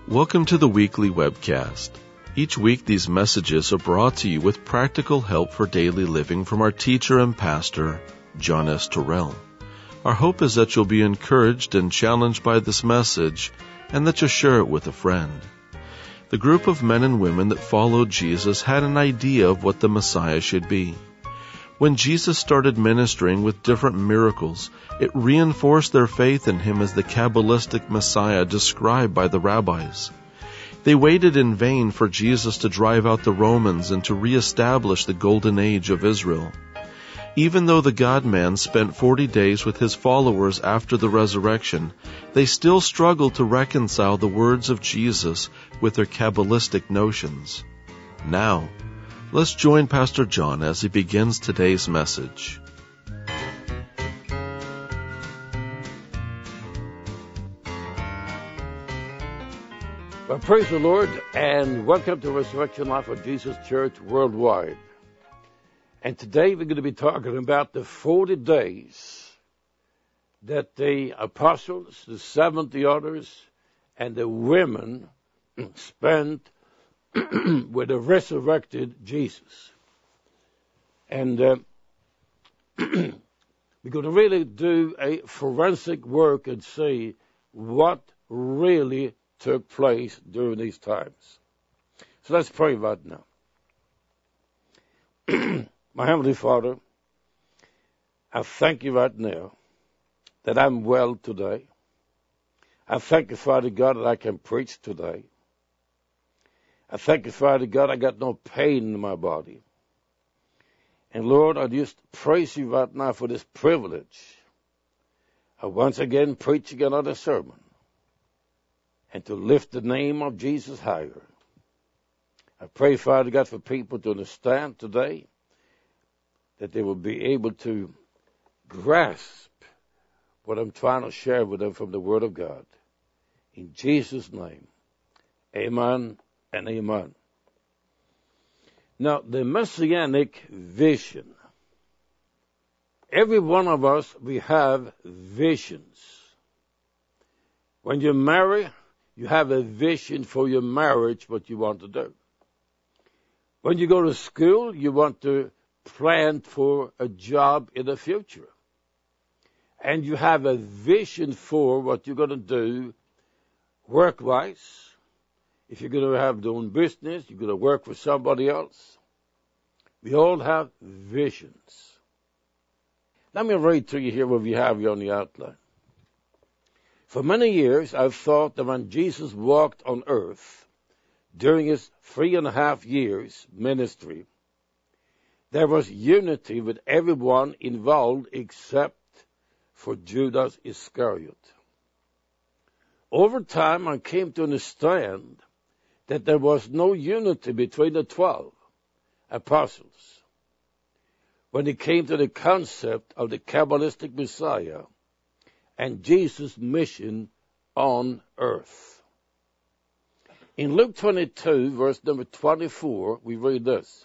Welcome to the weekly webcast. Each week these messages are brought to you with practical help for daily living from our teacher and pastor, John S. Terrell. Our hope is that you'll be encouraged and challenged by this message and that you'll share it with a friend. The group of men and women that followed Jesus had an idea of what the Messiah should be. When Jesus started ministering with different miracles, it reinforced their faith in him as the Kabbalistic Messiah described by the rabbis. They waited in vain for Jesus to drive out the Romans and to reestablish the golden age of Israel. Even though the God-man spent 40 days with his followers after the resurrection, they still struggled to reconcile the words of Jesus with their Kabbalistic notions. Now, let's join Pastor John as he begins today's message. Well, praise the Lord, and welcome to Resurrection Life of Jesus Church Worldwide. And today we're going to be talking about the 40 days that the apostles, the 70 others, and the women spent with the resurrected Jesus. And we're going to really do a forensic work and see what really took place during these times. So let's pray right now. My Heavenly Father, I thank you right now that I'm well today. I thank you, Father God, that I can preach today. I thank you, Father God, I got no pain in my body. And Lord, I just praise you right now for this privilege of once again preaching another sermon and to lift the name of Jesus higher. I pray, Father God, for people to understand today that they will be able to grasp what I'm trying to share with them from the Word of God. In Jesus' name, amen and amen. Now, the Messianic vision. Every one of us, we have visions. When you marry, you have a vision for your marriage, what you want to do. When you go to school, you want to plan for a job in the future. And you have a vision for what you're going to do work-wise. If you're going to have your own business, you're going to work for somebody else. We all have visions. Let me read to you here what we have here on the outline. For many years, I've thought that when Jesus walked on earth, during his 3.5 years ministry, there was unity with everyone involved except for Judas Iscariot. Over time, I came to understand that there was no unity between the 12 apostles when it came to the concept of the Kabbalistic Messiah and Jesus' mission on earth. In Luke 22, verse number 24, we read this.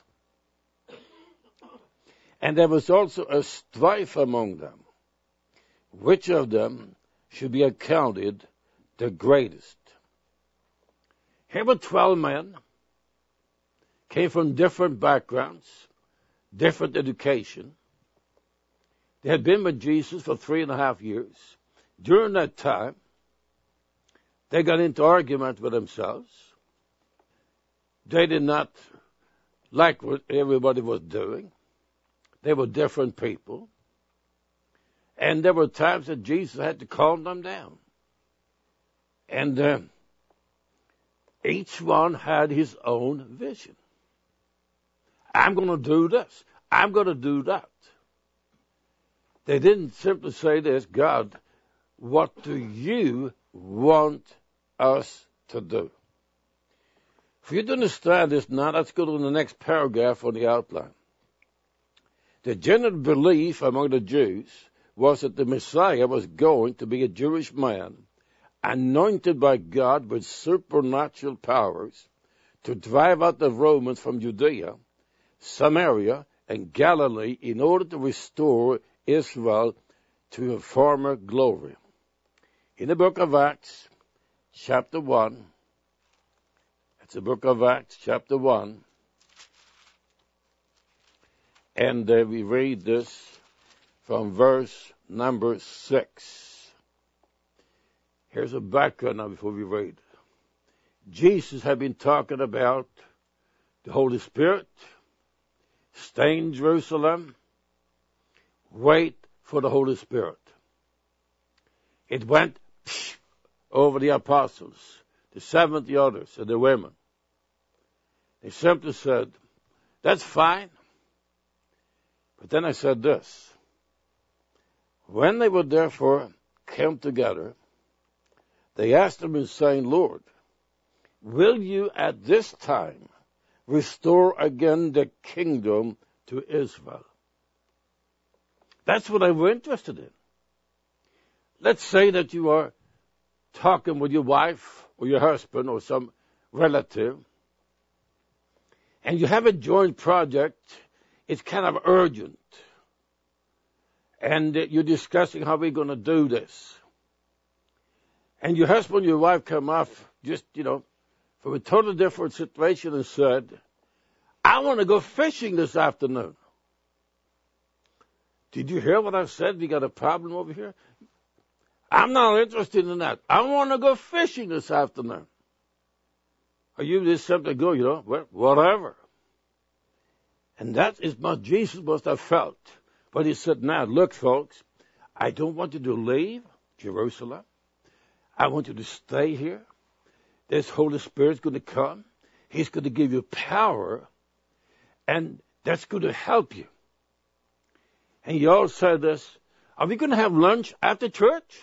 And there was also a strife among them, which of them should be accounted the greatest. Here were 12 men, came from different backgrounds, different education. They had been with Jesus for 3.5 years. During that time, they got into argument with themselves. They did not like what everybody was doing. They were different people. And there were times that Jesus had to calm them down. And each one had his own vision. I'm going to do this. I'm going to do that. They didn't simply say this, God, what do you want us to do? For you to understand this now, let's go to the next paragraph on the outline. The general belief among the Jews was that the Messiah was going to be a Jewish man, anointed by God with supernatural powers to drive out the Romans from Judea, Samaria, and Galilee in order to restore Israel to her former glory. In the book of Acts, chapter 1, It's the book of Acts, chapter 1. And we read this from verse number 6. Here's a background now before we read. Jesus had been talking about the Holy Spirit, stay in Jerusalem, wait for the Holy Spirit. It went over the apostles, the 70 others, and the women. They simply said, that's fine. But then I said this. When they would therefore come together, they asked him and saying, Lord, will you at this time restore again the kingdom to Israel? That's what I were interested in. Let's say that you are talking with your wife or your husband or some relative, and you have a joint project. It's kind of urgent, and you're discussing how we're going to do this. And your husband and your wife come off just, from a totally different situation and said, I want to go fishing this afternoon. Did you hear what I said? We got a problem over here. I'm not interested in that. I want to go fishing this afternoon. Are you just simply go, well, whatever. And that is what Jesus must have felt. But he said, now, look, folks, I don't want you to leave Jerusalem. I want you to stay here. This Holy Spirit's going to come. He's going to give you power, and that's going to help you. And you all said this, are we going to have lunch at the church?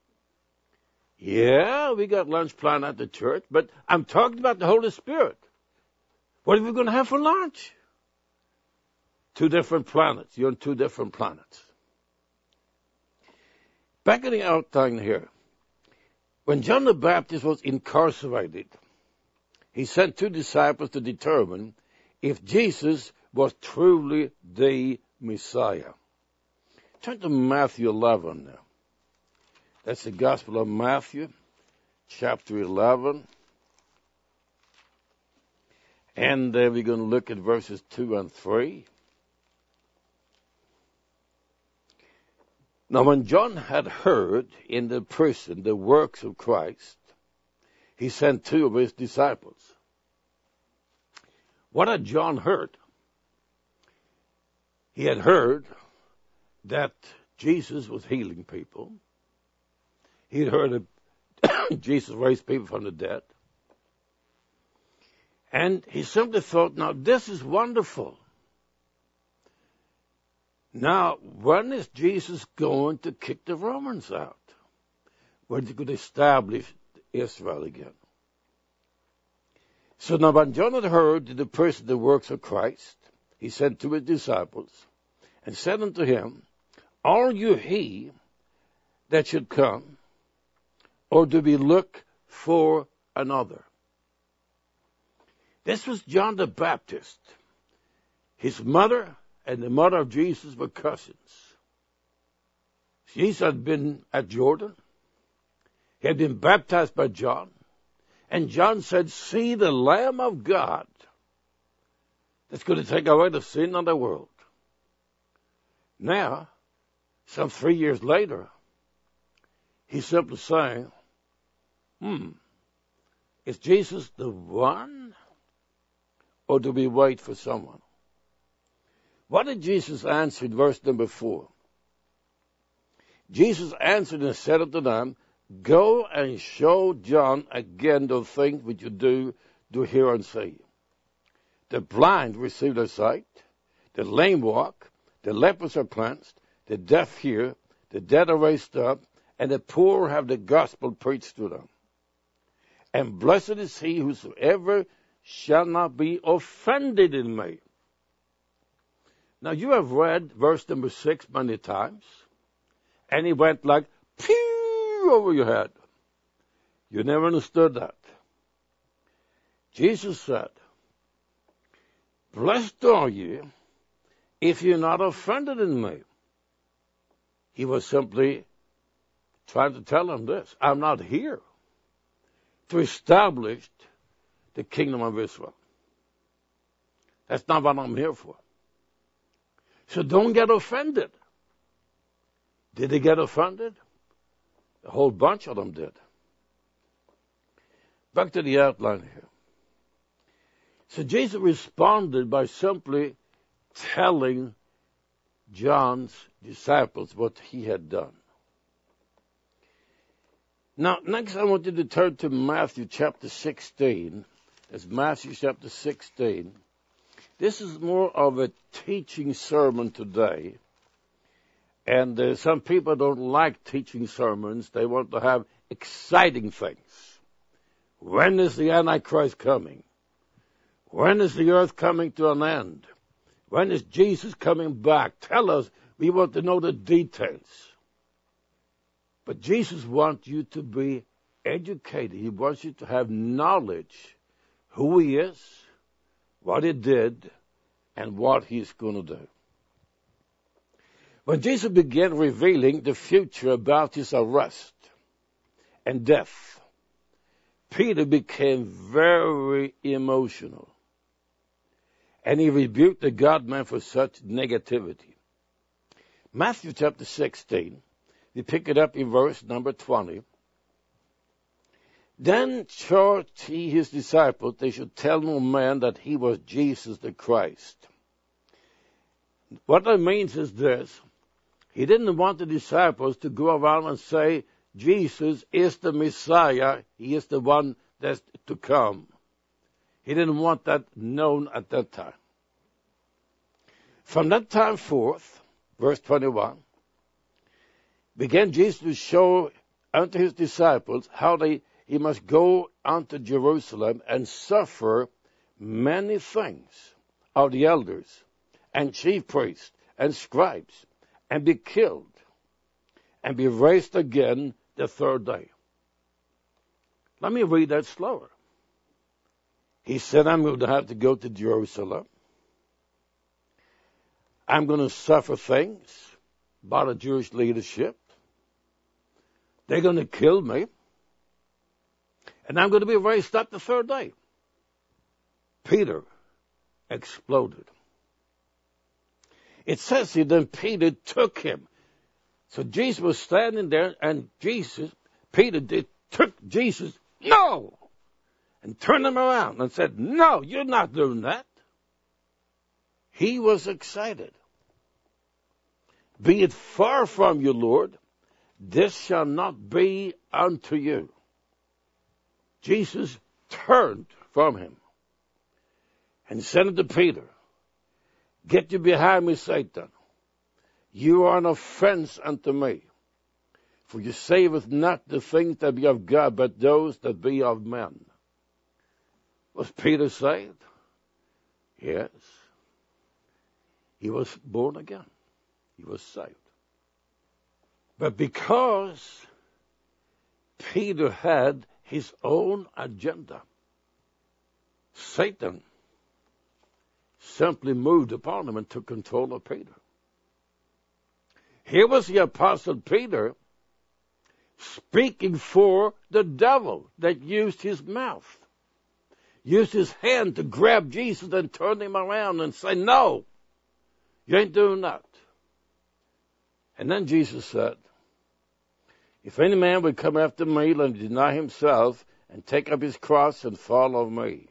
Yeah, we got lunch planned at the church, but I'm talking about the Holy Spirit. What are we going to have for lunch? 2 different planets. You're on 2 different planets. Back in the outline here, when John the Baptist was incarcerated, he sent 2 disciples to determine if Jesus was truly the Messiah. Turn to Matthew 11 now. That's the Gospel of Matthew, chapter 11. And we're going to look at verses 2 and 3. Now, when John had heard in the prison the works of Christ, he sent 2 of his disciples. What had John heard? He had heard that Jesus was healing people. He had heard that Jesus raised people from the dead. And he simply thought, now this is wonderful. Now, when is Jesus going to kick the Romans out? When is he going to establish Israel again? So now when John had heard the person the works of Christ, he sent 2 of his disciples and said unto him, are you he that should come, or do we look for another? This was John the Baptist. His mother and the mother of Jesus were cousins. Jesus had been at Jordan. He had been baptized by John. And John said, see the Lamb of God that's going to take away the sin of the world. Now, some 3 years later, he's simply saying, is Jesus the one, or do we wait for someone? What did Jesus answer in verse number 4? Jesus answered and said unto them, go and show John again the things which you do hear and see. The blind receive their sight, the lame walk, the lepers are cleansed, the deaf hear, the dead are raised up, and the poor have the gospel preached to them. And blessed is he whosoever shall not be offended in me. Now, you have read verse number 6 many times, and it went like, pew, over your head. You never understood that. Jesus said, blessed are you if you're not offended in me. He was simply trying to tell them this. I'm not here to establish the kingdom of Israel. That's not what I'm here for. So don't get offended. Did they get offended? A whole bunch of them did. Back to the outline here. So Jesus responded by simply telling John's disciples what he had done. Now, next I want you to turn to Matthew chapter 16. That's Matthew chapter 16. This is more of a teaching sermon today. And some people don't like teaching sermons. They want to have exciting things. When is the Antichrist coming? When is the earth coming to an end? When is Jesus coming back? Tell us. We want to know the details. But Jesus wants you to be educated. He wants you to have knowledge who he is, what he did, and what he's going to do. When Jesus began revealing the future about his arrest and death, Peter became very emotional. And he rebuked the God-man for such negativity. Matthew chapter 16, we pick it up in verse number 20. Then charged he his disciples, they should tell no man that he was Jesus the Christ. What that means is this. He didn't want the disciples to go around and say, Jesus is the Messiah. He is the one that's to come. He didn't want that known at that time. From that time forth, verse 21, began Jesus to show unto his disciples how he must go unto Jerusalem and suffer many things of the elders and chief priests and scribes, and be killed, and be raised again the third day. Let me read that slower. He said, I'm going to have to go to Jerusalem. I'm going to suffer things by the Jewish leadership. They're going to kill me. And I'm going to be raised up the third day. Peter exploded. It says here, then Peter took him. So Jesus was standing there, and Peter took Jesus, no! And turned him around and said, no, you're not doing that. He was excited. Be it far from you, Lord, this shall not be unto you. Jesus turned from him and said unto Peter, get you behind me, Satan. You are an offense unto me. For you saveth not the things that be of God, but those that be of men. Was Peter saved? Yes. He was born again. He was saved. But because Peter had his own agenda, Satan simply moved upon him and took control of Peter. Here was the apostle Peter speaking for the devil that used his mouth, used his hand to grab Jesus and turn him around and say, no, you ain't doing that. And then Jesus said, if any man would come after me, let him deny himself and take up his cross and follow me.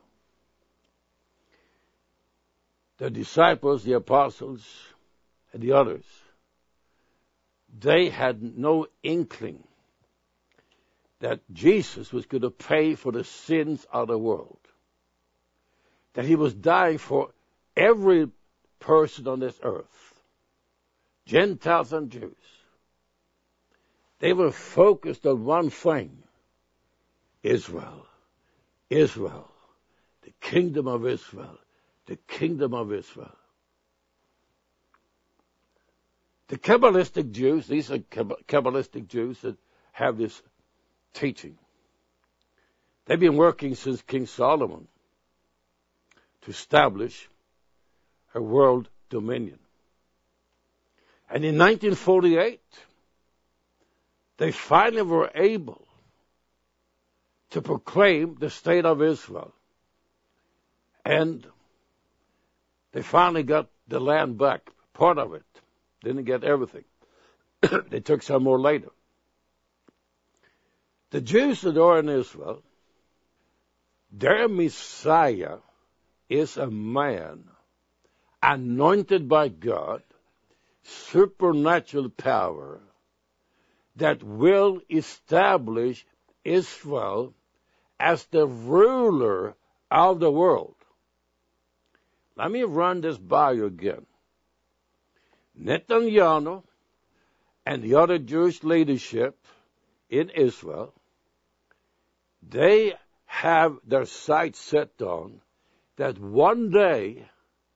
The disciples, the apostles, and the others, they had no inkling that Jesus was going to pay for the sins of the world, that he was dying for every person on this earth, Gentiles and Jews. They were focused on one thing, Israel, Israel, the kingdom of Israel, the kingdom of Israel. The Kabbalistic Jews, these are Kabbalistic Jews that have this teaching. They've been working since King Solomon to establish a world dominion. And in 1948, they finally were able to proclaim the state of Israel And they finally got the land back, part of it. Didn't get everything. They took some more later. The Jews that are in Israel, their Messiah is a man anointed by God, supernatural power, that will establish Israel as the ruler of the world. Let me run this by you again. Netanyahu and the other Jewish leadership in Israel, they have their sights set on that one day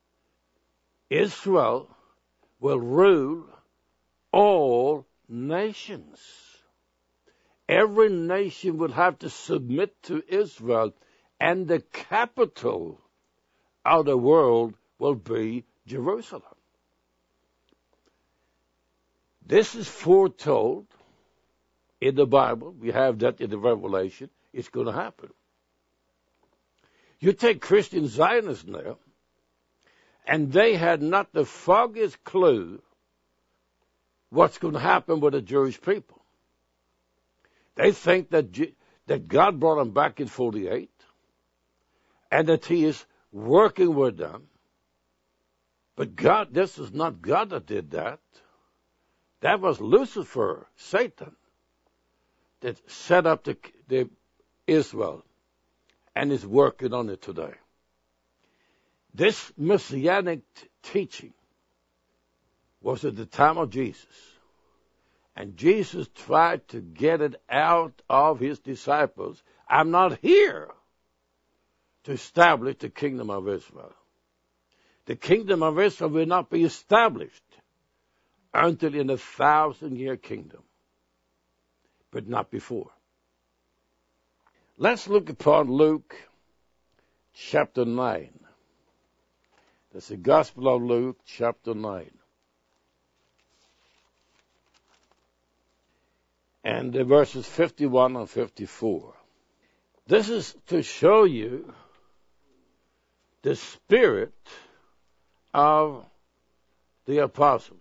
Israel will rule all nations. Every nation will have to submit to Israel, and the capital of the world will be Jerusalem. This is foretold in the Bible. We have that in the Revelation. It's going to happen. You take Christian Zionists now, and they had not the foggiest clue what's going to happen with the Jewish people. They think that God brought them back in 48, and that He is working with them. But God, this is not God that did that. That was Lucifer, Satan, that set up the Israel and is working on it today. This messianic teaching was at the time of Jesus. And Jesus tried to get it out of his disciples. I'm not here to establish the kingdom of Israel. The kingdom of Israel will not be established until in the 1,000-year kingdom, but not before. Let's look upon Luke chapter 9. That's the Gospel of Luke chapter 9. And the verses 51 and 54. This is to show you the spirit of the apostles.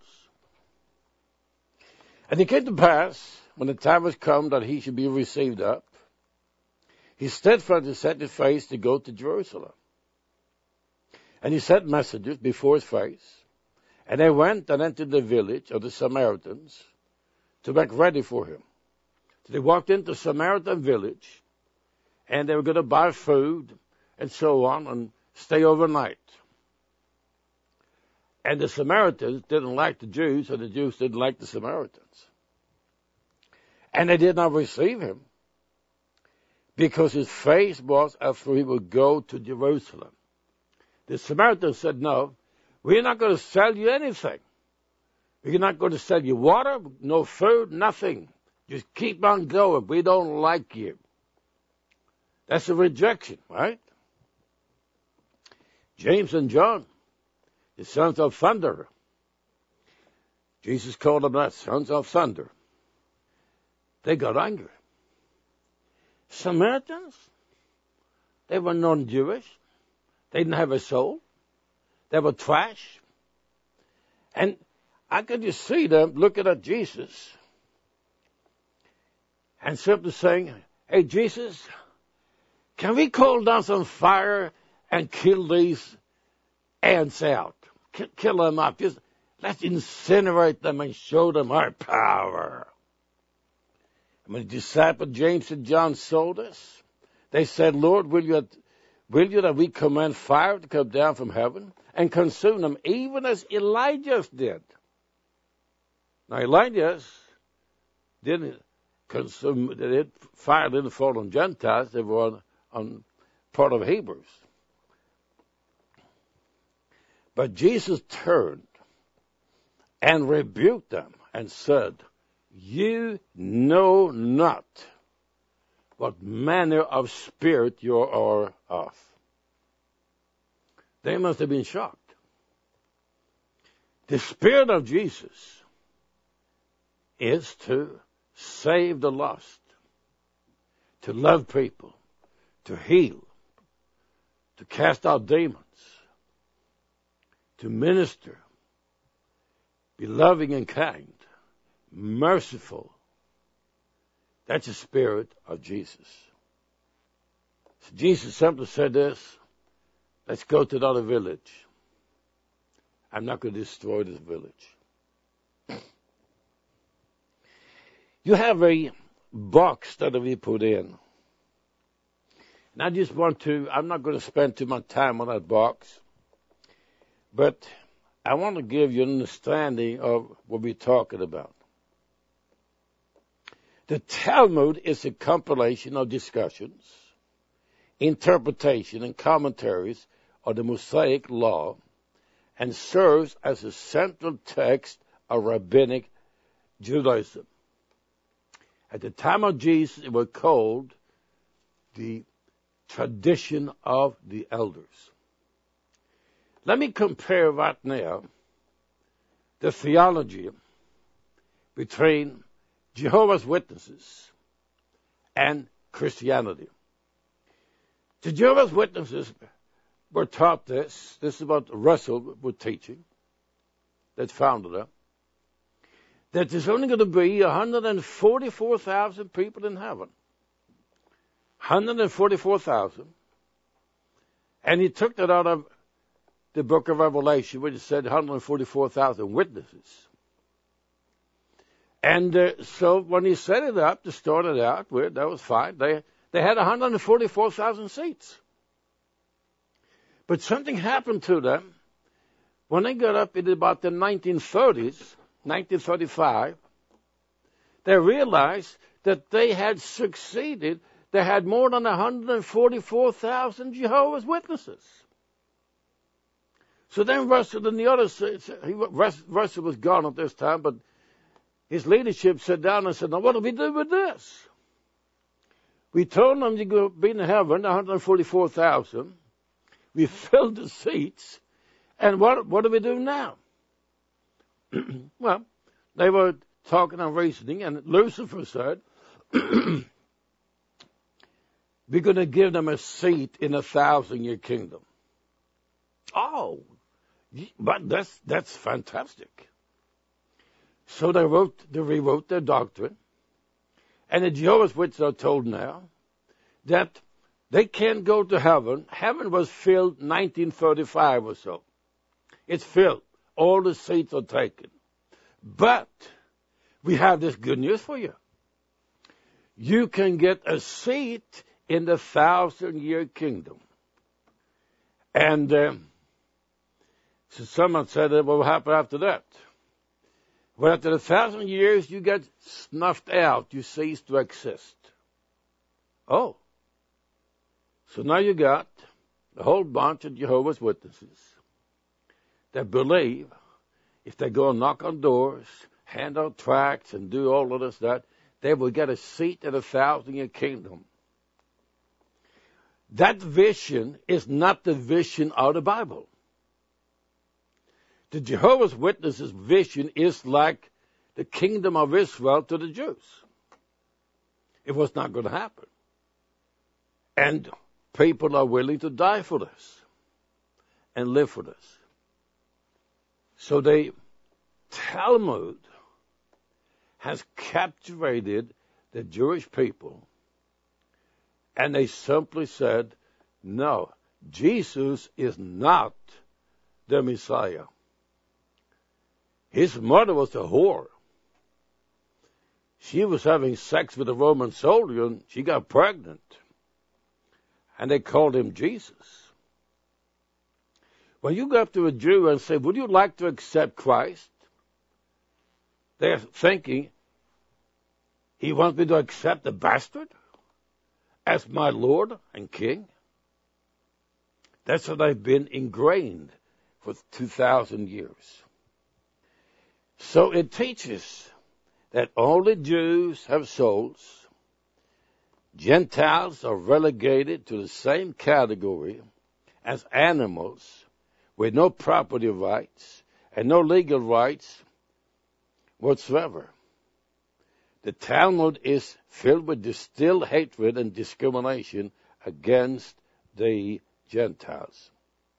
And it came to pass, when the time was come that he should be received up, he steadfastly set his face to go to Jerusalem. And he sent messengers before his face, and they went and entered the village of the Samaritans to make ready for him. So they walked into the Samaritan village, and they were going to buy food and so on and stay overnight. And the Samaritans didn't like the Jews, and the Jews didn't like the Samaritans. And they did not receive him, because his face was after he would go to Jerusalem. The Samaritans said, no, we're not going to sell you anything. We're not going to sell you water, no food, nothing. Just keep on going. We don't like you. That's a rejection, right? James and John, the sons of thunder. Jesus called them that, sons of thunder. They got angry. Samaritans, they were non-Jewish. They didn't have a soul. They were trash. And I could just see them looking at Jesus and simply saying, hey, Jesus, can we call down some fire and kill these ants out? Kill them up. Just let's incinerate them and show them our power. And when the disciple James and John saw this, they said, Lord, will you that we command fire to come down from heaven and consume them, even as Elijah did? Now, Elijah didn't consume, fire didn't fall on Gentiles, they were on part of Hebrews. But Jesus turned and rebuked them and said, you know not what manner of spirit you are of. They must have been shocked. The spirit of Jesus is to save the lost, to love people, to heal, to cast out demons, to minister, be loving and kind, merciful. That's the spirit of Jesus. So Jesus simply said this, let's go to another village. I'm not going to destroy this village. You have a box that we put in. And I just I'm not going to spend too much time on that box, but I want to give you an understanding of what we're talking about. The Talmud is a compilation of discussions, interpretation, and commentaries of the Mosaic law and serves as a central text of rabbinic Judaism. At the time of Jesus, it was called the tradition of the elders. Let me compare right now the theology between Jehovah's Witnesses and Christianity. The Jehovah's Witnesses were taught this. This is what Russell was teaching, that founded them, that there's only going to be 144,000 people in heaven. 144,000. And he took that out of the book of Revelation, which said 144,000 witnesses. And so when he set it up to start it out with, that was fine. They had 144,000 seats. But something happened to them when they got up in about the 1930s, 1935. They realized that they had succeeded. They had more than 144,000 Jehovah's Witnesses. So then Russell and the others, Russell was gone at this time, but his leadership sat down and said, now what do we do with this? We told them you're going to be in heaven, 144,000. We filled the seats. And what do we do now? Well, they were talking and reasoning, and Lucifer said, we're going to give them a seat in 1,000-year kingdom. Oh, but that's fantastic. So they rewrote their doctrine. And the Jehovah's Witnesses are told now that they can't go to heaven. Heaven was filled 1935 or so. It's filled. All the seats are taken. But we have this good news for you. You can get a seat in the 1,000-year kingdom. And so someone said, what will happen after that? Well, after 1,000 years, you get snuffed out. You cease to exist. Oh. So now you got a whole bunch of Jehovah's Witnesses that believe if they go and knock on doors, hand out tracts, and do all of this, that, they will get a seat in the 1,000-year kingdom. That vision is not the vision of the Bible. The Jehovah's Witnesses' vision is like the kingdom of Israel to the Jews. It was not going to happen. And people are willing to die for this and live for this. So the Talmud has captivated the Jewish people, and they simply said, no, Jesus is not the Messiah. His mother was a whore. She was having sex with a Roman soldier, and she got pregnant. And they called him Jesus. When you go up to a Jew and say, would you like to accept Christ? They're thinking, he wants me to accept a bastard as my Lord and King? That's how they've been ingrained for 2,000 years. So it teaches that only Jews have souls. Gentiles are relegated to the same category as animals with no property rights and no legal rights whatsoever. The Talmud is filled with distilled hatred and discrimination against the Gentiles.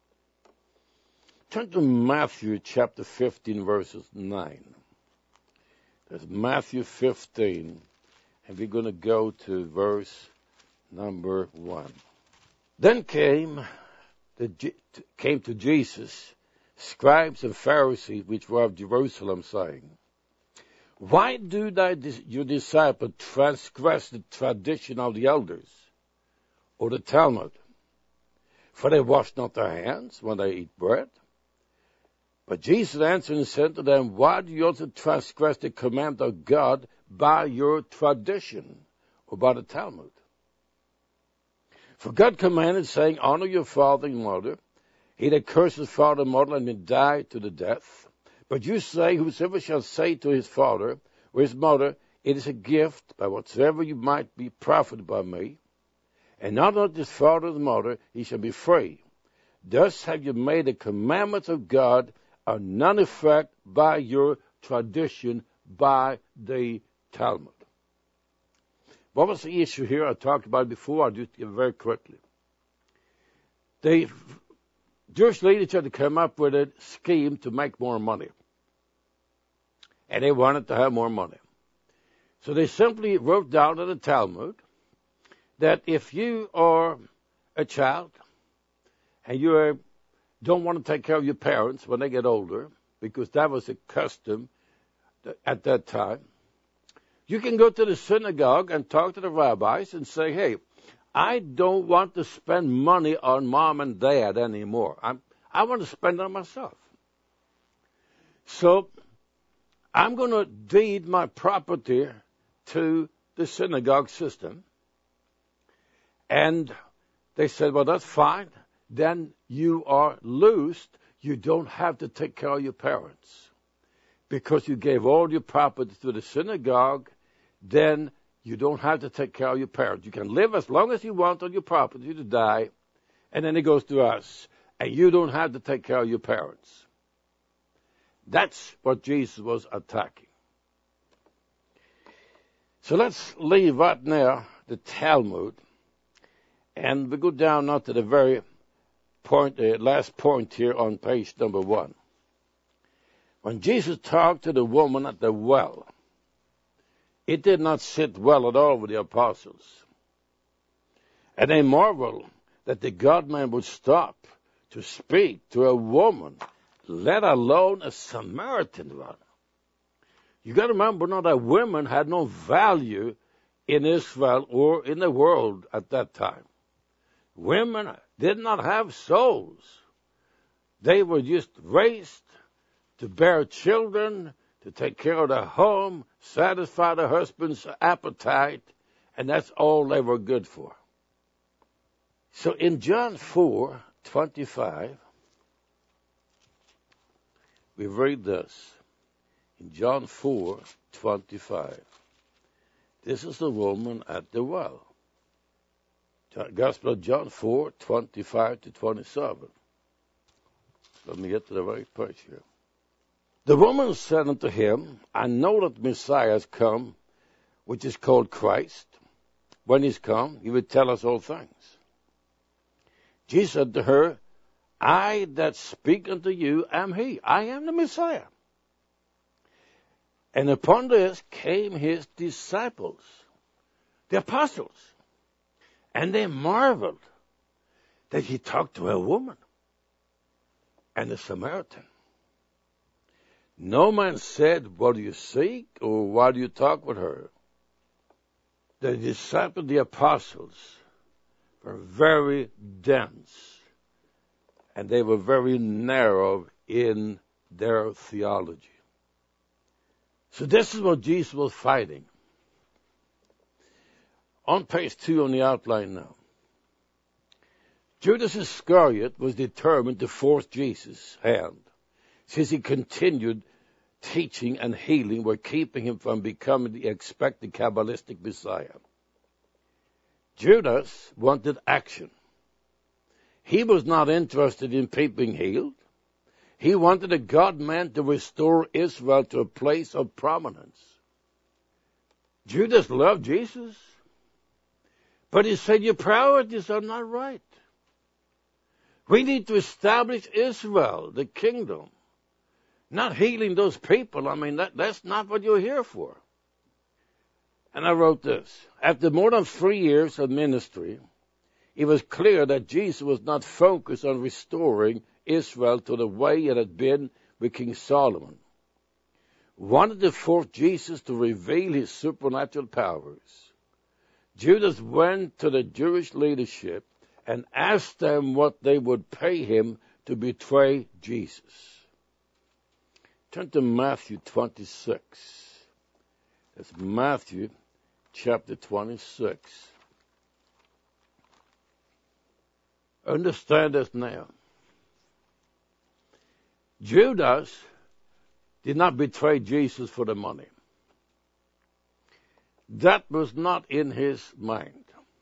Turn to Matthew chapter 15, verses 9. That's Matthew 15, and we're going to go to verse number 1. Then came to Jesus scribes and Pharisees which were of Jerusalem, saying, Why do your disciples transgress the tradition of the elders, or the Talmud? For they wash not their hands when they eat bread. But Jesus answered and said to them, Why do you also transgress the command of God by your tradition, or by the Talmud? For God commanded, saying, Honor your father and mother. He that curses father and mother, and die to the death. But you say, Whosoever shall say to his father or his mother, It is a gift, by whatsoever you might be profited by me, and not unto his father or mother, he shall be free. Thus have you made the commandments of God of none effect by your tradition, by the Talmud. What was the issue here? I talked about it before. I'll just give it very quickly. The Jewish leaders had to come up with a scheme to make more money. And they wanted to have more money. So they simply wrote down in the Talmud that if you are a child and you don't want to take care of your parents when they get older, because that was a custom at that time, you can go to the synagogue and talk to the rabbis and say, hey, I don't want to spend money on mom and dad anymore. I want to spend it on myself. So I'm going to deed my property to the synagogue system. And they said, well, that's fine. Then you are loosed. You don't have to take care of your parents. Because you gave all your property to the synagogue, then you don't have to take care of your parents. You can live as long as you want on your property to die, and then it goes to us. And you don't have to take care of your parents. That's what Jesus was attacking. So let's leave right now the Talmud, and we go down now to the very point, last point here on page number 1. When Jesus talked to the woman at the well, it did not sit well at all with the apostles. And they marveled that the God-man would stop to speak to a woman, let alone a Samaritan one. You got to remember now that women had no value in Israel or in the world at that time. Women did not have souls. They were just raised to bear children, to take care of their home, satisfy their husband's appetite, and that's all they were good for. So in John 4:25, we read this. In John 4:25, this is the woman at the well. Gospel of John 4:25-27. Let me get to the right page here. The woman said unto him, I know that Messiah has come, which is called Christ. When he's come, he will tell us all things. Jesus said to her, I that speak unto you am he. I am the Messiah. And upon this came his disciples, the apostles, and they marveled that he talked to a woman and a Samaritan. No man said, what do you seek, or why do you talk with her? The disciples, the apostles, were very dense, and they were very narrow in their theology. So this is what Jesus was fighting. On page 2 on the outline now. Judas Iscariot was determined to force Jesus' hand, since he continued teaching and healing were keeping him from becoming the expected Kabbalistic Messiah. Judas wanted action. He was not interested in people being healed. He wanted a God-man to restore Israel to a place of prominence. Judas loved Jesus, but he said, your priorities are not right. We need to establish Israel, the kingdom, not healing those people. I mean, that's not what you're here for. And I wrote this. After more than 3 years of ministry, it was clear that Jesus was not focused on restoring Israel to the way it had been with King Solomon. Wanted to force Jesus to reveal his supernatural powers. Judas went to the Jewish leadership and asked them what they would pay him to betray Jesus. Turn to Matthew 26. That's Matthew chapter 26. Understand this now. Judas did not betray Jesus for the money. That was not in his mind.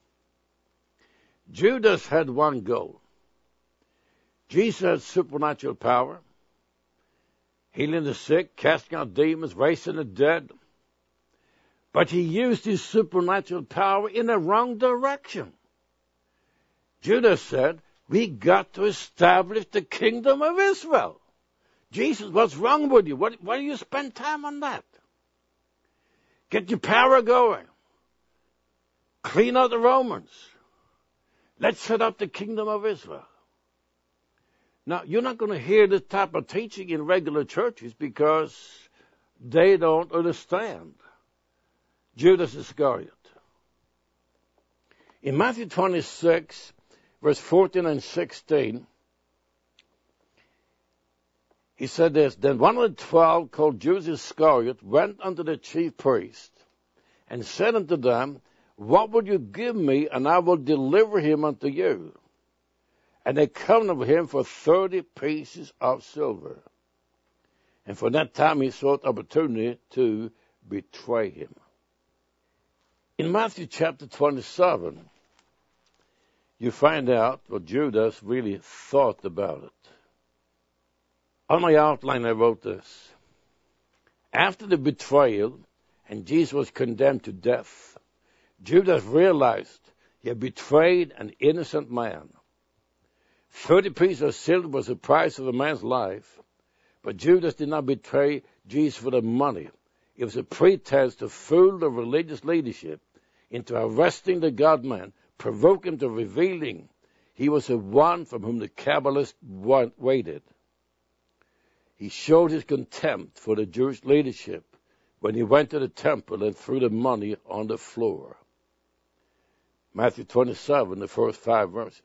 Judas had one goal. Jesus had supernatural power, healing the sick, casting out demons, raising the dead. But he used his supernatural power in the wrong direction. Judas said, we got to establish the kingdom of Israel. Jesus, what's wrong with you? Why do you spend time on that? Get your power going. Clean out the Romans. Let's set up the kingdom of Israel. Now, you're not going to hear this type of teaching in regular churches because they don't understand Judas Iscariot. In Matthew 26, verse 14 and 16, he said this, Then one of the 12, called Judas Iscariot, went unto the chief priest and said unto them, What would you give me, and I will deliver him unto you? And they covenanted with him for 30 pieces of silver. And from that time he sought opportunity to betray him. In Matthew chapter 27, you find out what Judas really thought about it. On my outline, I wrote this. After the betrayal, and Jesus was condemned to death, Judas realized he had betrayed an innocent man. 30 pieces of silver was the price of a man's life, but Judas did not betray Jesus for the money. It was a pretense to fool the religious leadership into arresting the God-man, provoke him to revealing he was the one from whom the Kabbalists waited. He showed his contempt for the Jewish leadership when he went to the temple and threw the money on the floor. Matthew 27, the first 5 verses.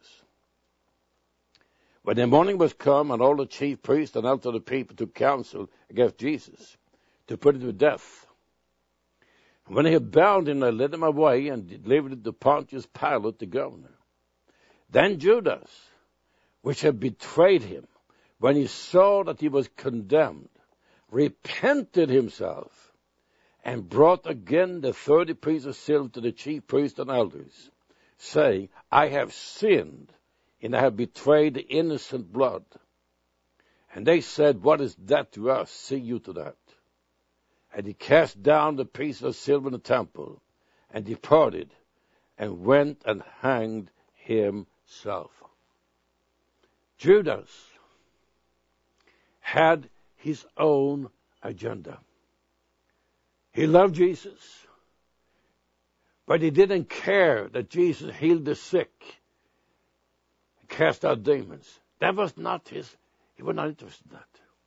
When the morning was come, and all the chief priests and elders of the people took counsel against Jesus to put him to death. And when they had bound him, they led him away and delivered him to Pontius Pilate, the governor. Then Judas, which had betrayed him, when he saw that he was condemned, repented himself and brought again the 30 pieces of silver to the chief priests and elders, saying, I have sinned, and I have betrayed the innocent blood. And they said, What is that to us? See you to that. And he cast down the piece of silver in the temple, and departed, and went and hanged himself. Judas had his own agenda. He loved Jesus, but he didn't care that Jesus healed the sick, cast out demons. That was not he was not interested in that.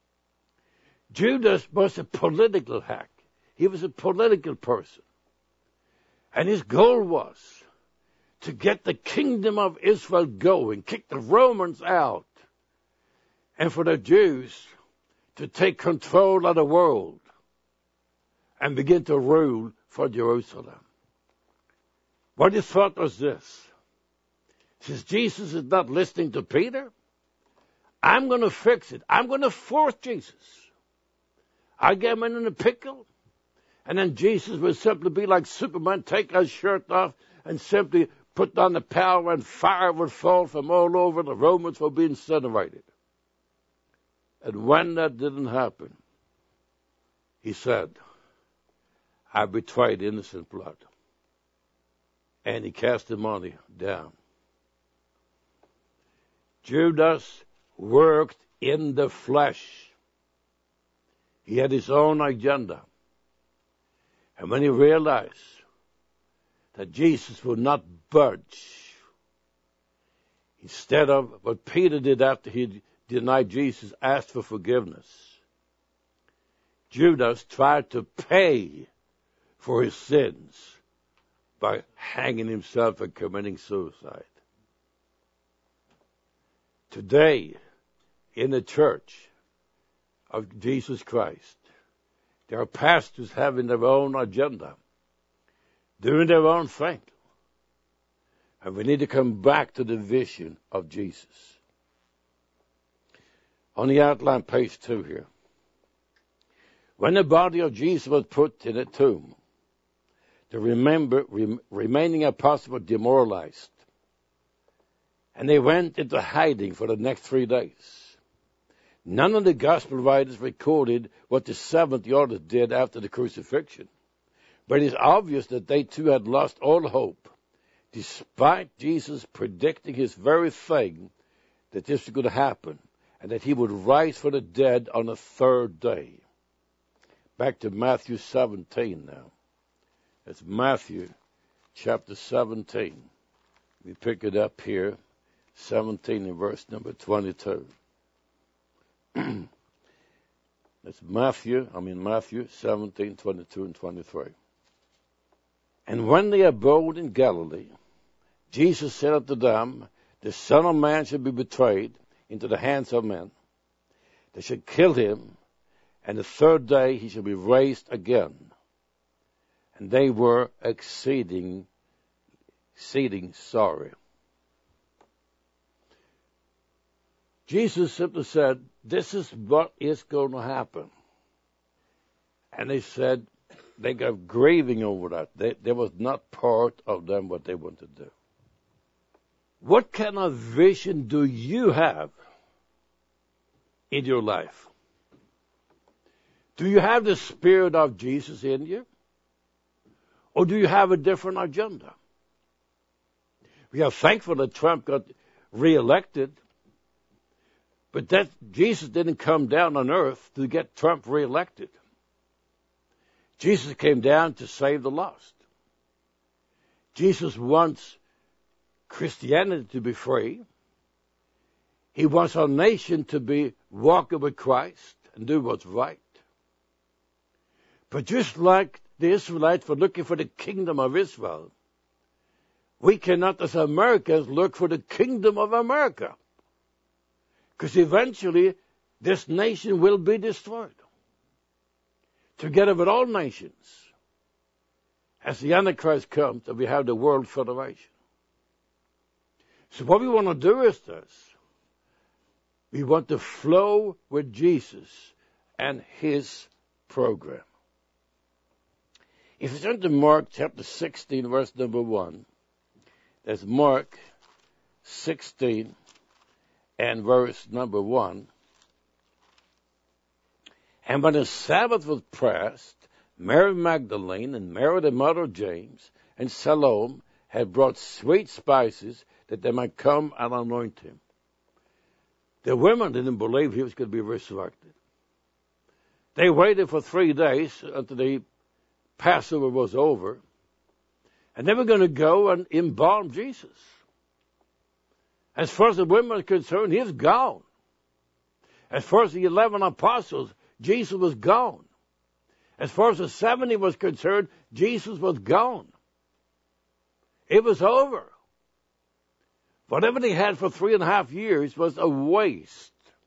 Judas was a political hack. He was a political person. And his goal was to get the kingdom of Israel going, kick the Romans out, and for the Jews to take control of the world and begin to rule for Jerusalem. What he thought was this. Since Jesus is not listening to Peter, I'm going to fix it. I'm going to force Jesus. I get him in a pickle, and then Jesus will simply be like Superman, take his shirt off, and simply put down the power, and fire would fall from all over. The Romans were being incinerated. And when that didn't happen, he said, I betrayed innocent blood. And he cast the money down. Judas worked in the flesh. He had his own agenda. And when he realized that Jesus would not budge, instead of what Peter did after he denied Jesus, asked for forgiveness, Judas tried to pay for his sins by hanging himself and committing suicide. Today, in the church of Jesus Christ, there are pastors having their own agenda, doing their own thing. And we need to come back to the vision of Jesus. On the outline, page 2 here. When the body of Jesus was put in a tomb, the remaining apostles were demoralized. And they went into hiding for the next 3 days. None of the gospel writers recorded what the 70 others did after the crucifixion. But it's obvious that they too had lost all hope, despite Jesus predicting his very thing that this was going to happen, and that he would rise from the dead on the 3rd day. Back to Matthew 17 now. It's Matthew chapter 17. We pick it up here, 17 in verse number 22. That's Matthew 17, 22 and 23. And when they abode in Galilee, Jesus said unto them, the Son of Man shall be betrayed into the hands of men. They shall kill him, and the 3rd day he shall be raised again. And they were exceeding sorry. Jesus simply said, this is what is going to happen. And they said, they got grieving over that. There was not part of them what they wanted to do. What kind of vision do you have in your life? Do you have the Spirit of Jesus in you? Or do you have a different agenda? We are thankful that Trump got reelected, but that Jesus didn't come down on earth to get Trump reelected. Jesus came down to save the lost. Jesus wants Christianity to be free. He wants our nation to be walking with Christ and do what's right. But just like the Israelites were looking for the kingdom of Israel, we cannot as Americans look for the kingdom of America. Because eventually this nation will be destroyed. Together with all nations. As the Antichrist comes and we have the World Federation. So what we want to do is this. We want to flow with Jesus and his program. If you turn to Mark chapter 16, verse number 1, that's Mark 16 and verse number 1. And when the Sabbath was past, Mary Magdalene and Mary the mother of James and Salome had brought sweet spices that they might come and anoint him. The women didn't believe he was going to be resurrected. They waited for 3 days until the Passover was over, and they were going to go and embalm Jesus. As far as the women are concerned, he's gone. As far as the 11 apostles, Jesus was gone. As far as the 70 was concerned, Jesus was gone. It was over. Whatever they had for 3.5 years was a waste.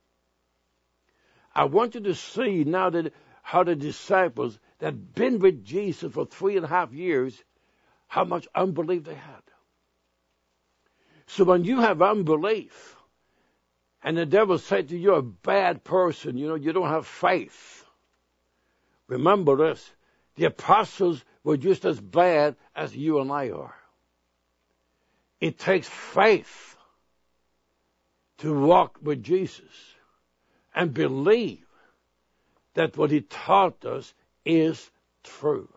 I want you to see now that how the disciples that had been with Jesus for 3.5 years, how much unbelief they had. So when you have unbelief, and the devil said to you, you're a bad person, you don't have faith. Remember this, the apostles were just as bad as you and I are. It takes faith to walk with Jesus and believe that what he taught us is true.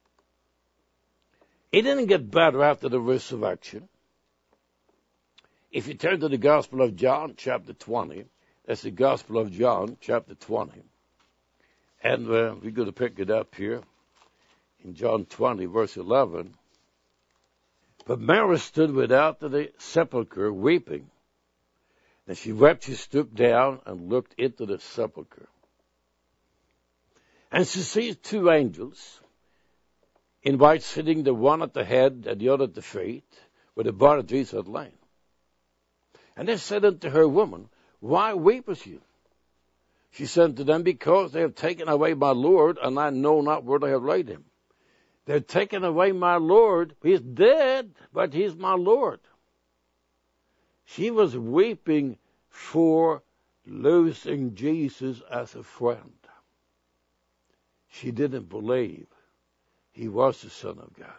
It didn't get better after the resurrection. If you turn to the Gospel of John, chapter 20, that's the Gospel of John, chapter 20. And we're going to pick it up here in John 20, verse 11. But Mary stood without the sepulchre, weeping. As she wept, she stooped down and looked into the sepulchre. And she sees two angels in white sitting, the one at the head and the other at the feet, where the body of Jesus had lain. And they said unto her, Woman, why weepest you? She said unto them, Because they have taken away my Lord, and I know not where they have laid him. They have taken away my Lord. He's dead, but he's my Lord. She was weeping for losing Jesus as a friend. She didn't believe he was the Son of God.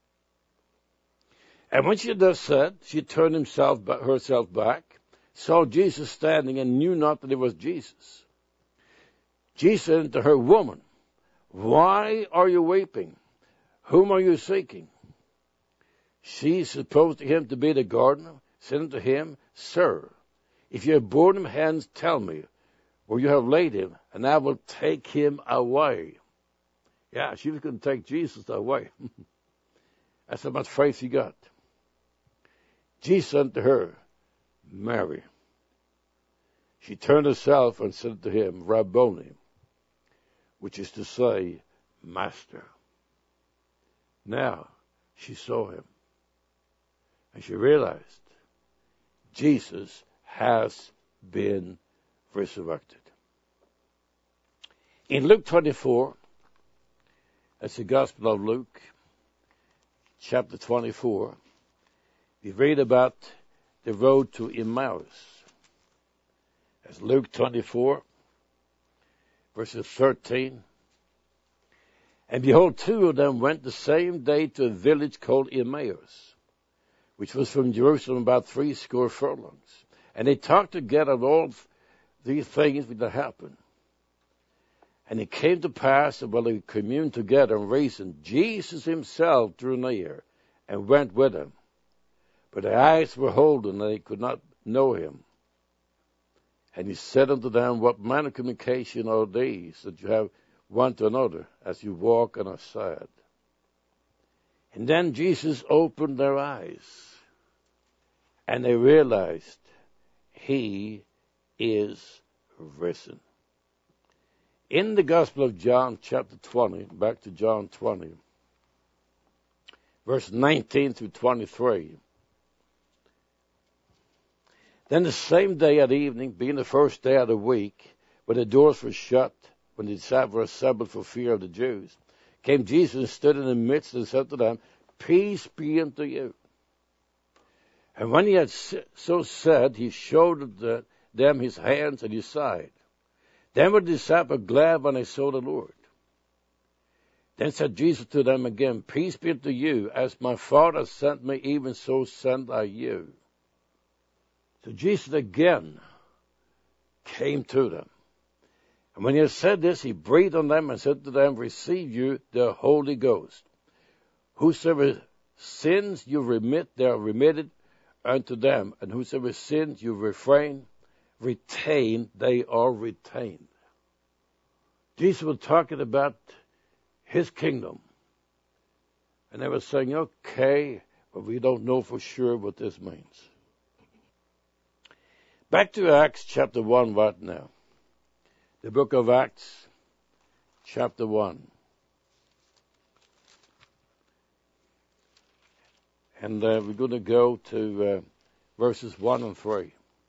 And when she thus said, she turned herself back, saw Jesus standing, and knew not that it was Jesus. Jesus said unto her, Woman, why are you weeping? Whom are you seeking? She, supposed him to be the gardener, said unto him, Sir, if you have borne him hence, tell me where you have laid him, and I will take him away. Yeah, she was going to take Jesus away. That's how much faith she got. Jesus said unto her, Mary. She turned herself and said to him, Rabboni, which is to say, Master. Now she saw him, and she realized Jesus has been resurrected. In Luke 24, that's the Gospel of Luke, chapter 24, we read about the road to Emmaus. That's Luke 24, verses 13. And behold, two of them went the same day to a village called Emmaus, which was from Jerusalem about 60 furlongs. And they talked together of all these things which had happened. And it came to pass that while they communed together and reasoned, Jesus himself drew near and went with them. But their eyes were holden, and they could not know him. And he said unto them, What manner of communication are these that you have one to another as you walk and are sad? And then Jesus opened their eyes, and they realized he is risen. In the Gospel of John, chapter 20, back to John 20, verse 19 through 23. Then the same day at evening, being the first day of the week, when the doors were shut, when the disciples were assembled for fear of the Jews, came Jesus and stood in the midst and said to them, Peace be unto you. And when he had so said, he showed them his hands and his side. Then were the disciples glad when they saw the Lord. Then said Jesus to them again, Peace be unto you, as my Father sent me, even so send I you. So Jesus again came to them. And when he had said this, he breathed on them and said to them, Receive you the Holy Ghost. Whosoever sins you remit, they are remitted unto them. And whosoever sins you retain, they are retained. Jesus was talking about his kingdom. And they were saying, okay, but we don't know for sure what this means. Back to Acts chapter 1 right now. The book of Acts chapter 1. And we're going to go to verses 1 and 3.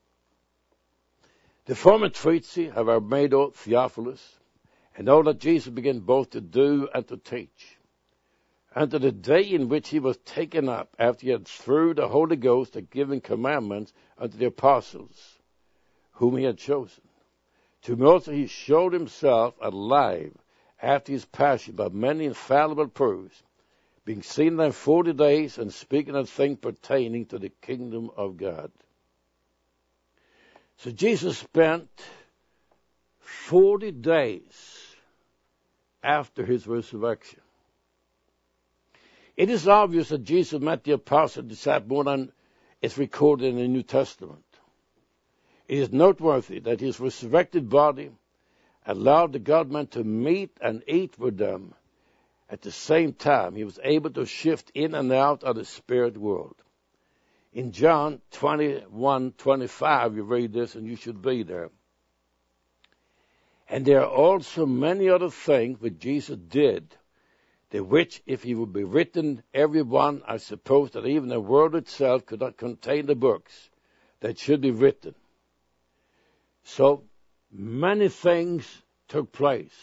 The former treatise have I made out, Theophilus, and all that Jesus began both to do and to teach, unto the day in which he was taken up, after he had through the Holy Ghost had given commandments unto the apostles, whom he had chosen. To whom also he showed himself alive after his passion by many infallible proofs, being seen them 40 days, and speaking of things pertaining to the kingdom of God. So Jesus spent 40 days after his resurrection. It is obvious that Jesus met the apostles and disciples more than is recorded in the New Testament. It is noteworthy that his resurrected body allowed the God-man to meet and eat with them. At the same time, he was able to shift in and out of the spirit world. In John 21:25, you read this, and you should be there. And there are also many other things which Jesus did, the which, if he would be written, every one, I suppose that even the world itself could not contain the books that should be written. So many things took place.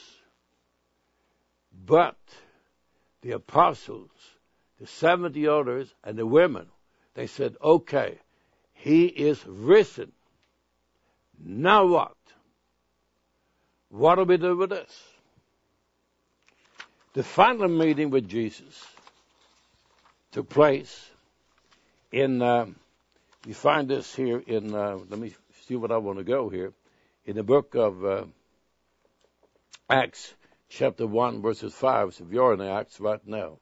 But the apostles, the 70 others, and the women, they said, okay, he is risen. Now what? What do we do with this? The final meeting with Jesus took place in, you find this here in, let me see what I want to go here, in the book of Acts, chapter 1, verses 5, so if you're in Acts right now.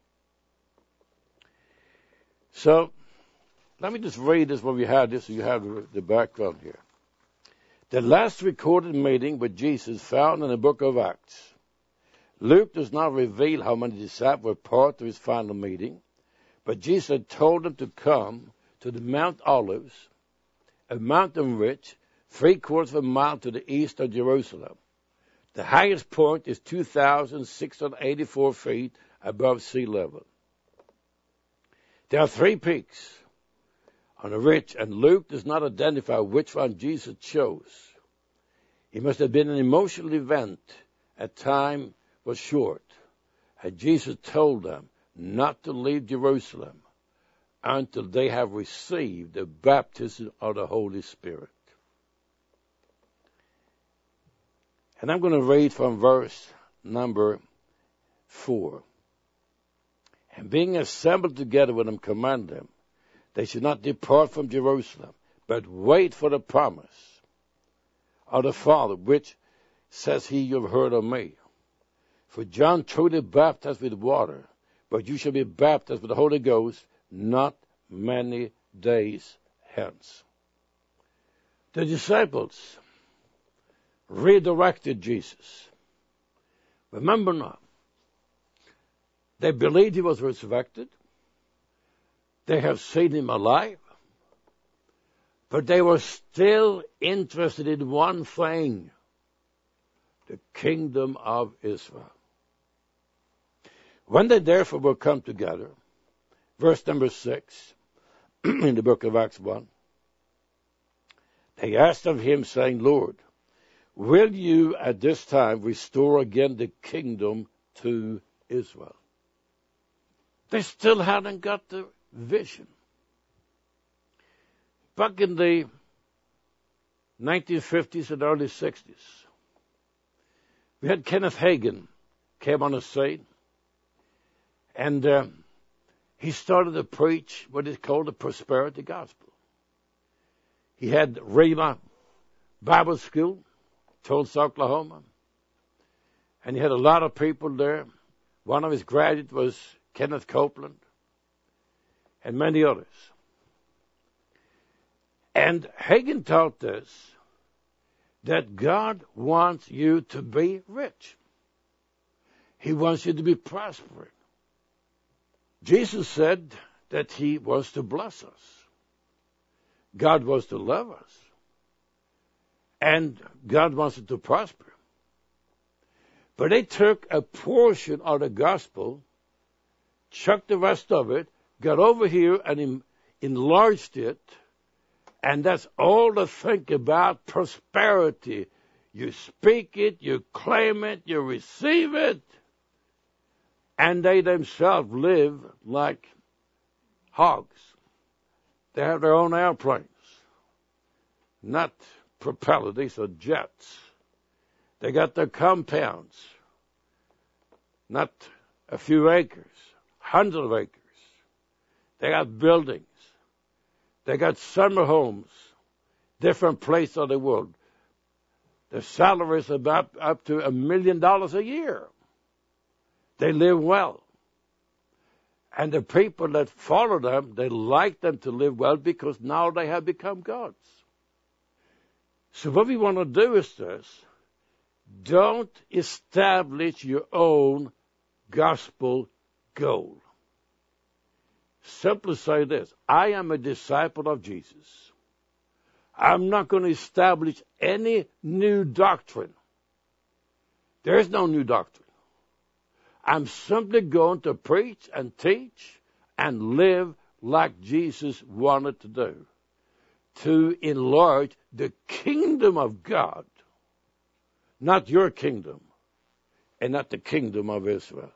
So, let me just read this when we had this, so you have the background here. The last recorded meeting with Jesus found in the book of Acts. Luke does not reveal how many disciples were part of his final meeting, but Jesus had told them to come to the Mount Olives, a mountain which 3/4 of a mile to the east of Jerusalem. The highest point is 2,684 feet above sea level. There are 3 peaks on a ridge, and Luke does not identify which one Jesus chose. It must have been an emotional event. At time was short, and Jesus told them not to leave Jerusalem until they have received the baptism of the Holy Spirit. And I'm going to read from verse number 4. And being assembled together with them, command them, they should not depart from Jerusalem, but wait for the promise of the Father, which says he, you have heard of me. For John truly baptized with water, but you shall be baptized with the Holy Ghost not many days hence. The disciples redirected Jesus. Remember now, they believed he was resurrected. They have seen him alive. But they were still interested in one thing, the kingdom of Israel. When they therefore were come together, verse number 6, in the book of Acts 1, they asked of him, saying, Lord, will you at this time restore again the kingdom to Israel? They still hadn't got the vision. Back in the 1950s and early 60s, we had Kenneth Hagin came on the scene, and he started to preach what is called the prosperity gospel. He had Rhema Bible School, Tulsa, Oklahoma, and he had a lot of people there. One of his graduates was Kenneth Copeland, and many others. And Hagin taught this, that God wants you to be rich. He wants you to be prospering. Jesus said that he wants to bless us. God wants to love us. And God wants us to prosper. But they took a portion of the gospel, chucked the rest of it, got over here and enlarged it, and that's all to think about prosperity. You speak it, you claim it, you receive it, and they themselves live like hogs. They have their own airplanes, not propeller, these are jets. They got their compounds, not a few acres, hundreds of acres. They got buildings. They got summer homes, different places of the world. Their salaries are up to $1 million a year. They live well. And the people that follow them, they like them to live well because now they have become gods. So what we want to do is this. Don't establish your own gospel goal. Simply say this. I am a disciple of Jesus. I'm not going to establish any new doctrine. There is no new doctrine. I'm simply going to preach and teach and live like Jesus wanted to do, to enlarge the kingdom of God, not your kingdom and not the kingdom of Israel.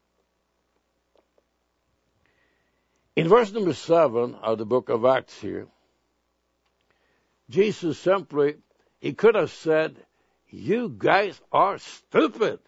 In verse number 7 of the book of Acts here, Jesus simply, he could have said, you guys are stupid.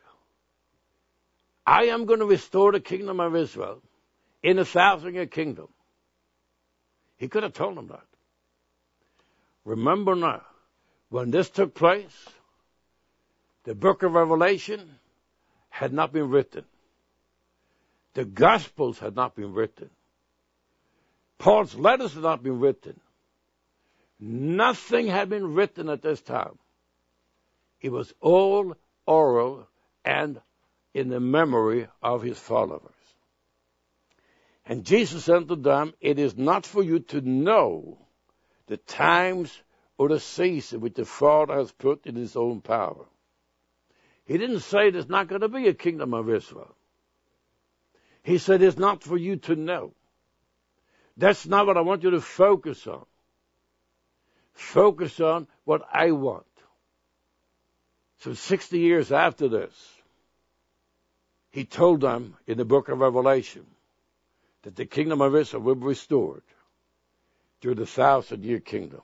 I am going to restore the kingdom of Israel in a 1,000-year kingdom. He could have told them that. Remember now, when this took place, the book of Revelation had not been written. The Gospels had not been written. Paul's letters had not been written. Nothing had been written at this time. It was all oral and in the memory of his followers. And Jesus said to them, it is not for you to know the times or the season which the Father has put in his own power. He didn't say there's not going to be a kingdom of Israel. He said it's not for you to know. That's not what I want you to focus on. Focus on what I want. So 60 years after this, he told them in the book of Revelation that the kingdom of Israel will be restored during the 1,000-year kingdom.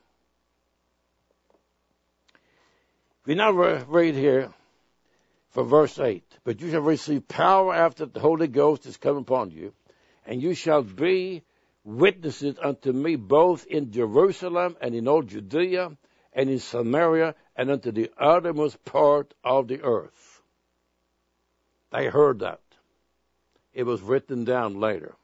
We now read here from verse 8. But you shall receive power after the Holy Ghost is come upon you, and you shall be witnesses unto me both in Jerusalem and in all Judea and in Samaria and unto the uttermost part of the earth. They heard that. It was written down later.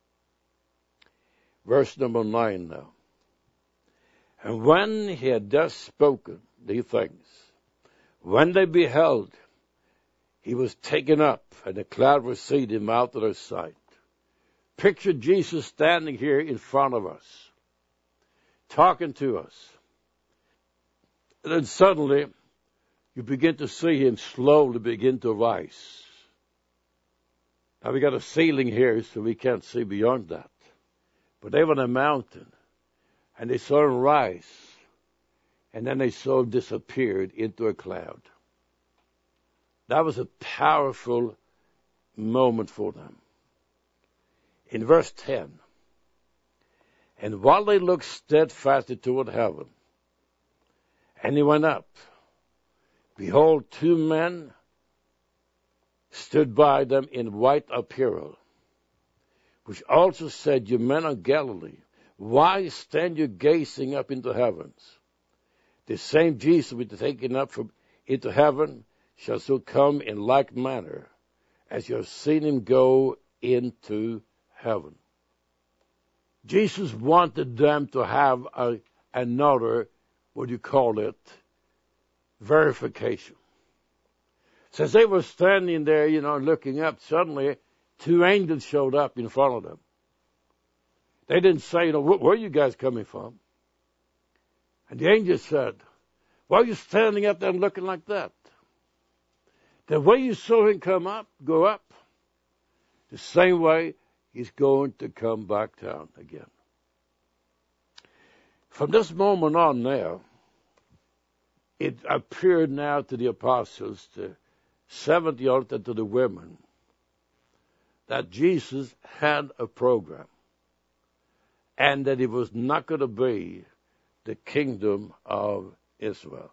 Verse number 9 now. And when he had thus spoken these things, when they beheld, he was taken up, and the cloud received him out of their sight. Picture Jesus standing here in front of us, talking to us. And then suddenly, you begin to see him slowly begin to rise. Now we got a ceiling here, so we can't see beyond that. But they were on a mountain, and they saw him rise, and then they saw him disappeared into a cloud. That was a powerful moment for them. In verse 10, and while they looked steadfastly toward heaven, and he went up, behold, two men stood by them in white apparel, which also said, you men of Galilee, why stand you gazing up into heavens? The same Jesus which is taken up into heaven shall so come in like manner as you have seen him go into heaven. Jesus wanted them to have another, verification. Since they were standing there, looking up, suddenly 2 angels showed up in front of them. They didn't say, where are you guys coming from? And the angel said, why are you standing up there and looking like that? The way you saw him go up, the same way he's going to come back down again. From this moment on now, it appeared now to the apostles, to 70 others, and to the women, that Jesus had a program and that it was not going to be the kingdom of Israel.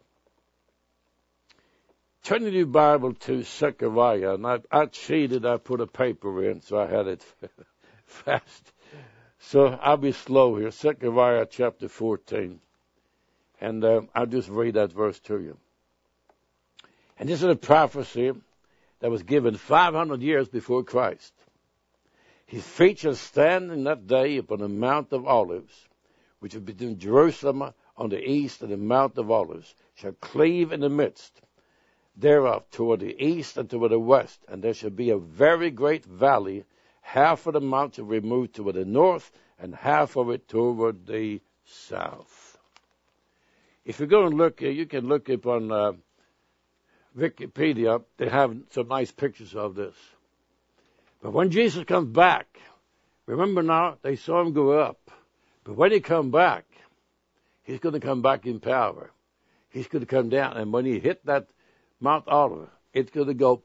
Turn in your Bible to Zechariah, and I cheated. I put a paper in, so I had it fast. So I'll be slow here. Zechariah chapter 14. And I'll just read that verse to you. And this is a prophecy that was given 500 years before Christ. His feet shall stand in that day upon the Mount of Olives, which is between Jerusalem on the east and the Mount of Olives, shall cleave in the midst thereof toward the east and toward the west, and there shall be a very great valley, half of the mount shall be removed toward the north, and half of it toward the south. If you go and look, you can look up on Wikipedia. They have some nice pictures of this. But when Jesus comes back, remember now, they saw him go up. But when he comes back, he's going to come back in power. He's going to come down, and when he hit that Mount Olive, it's going to go.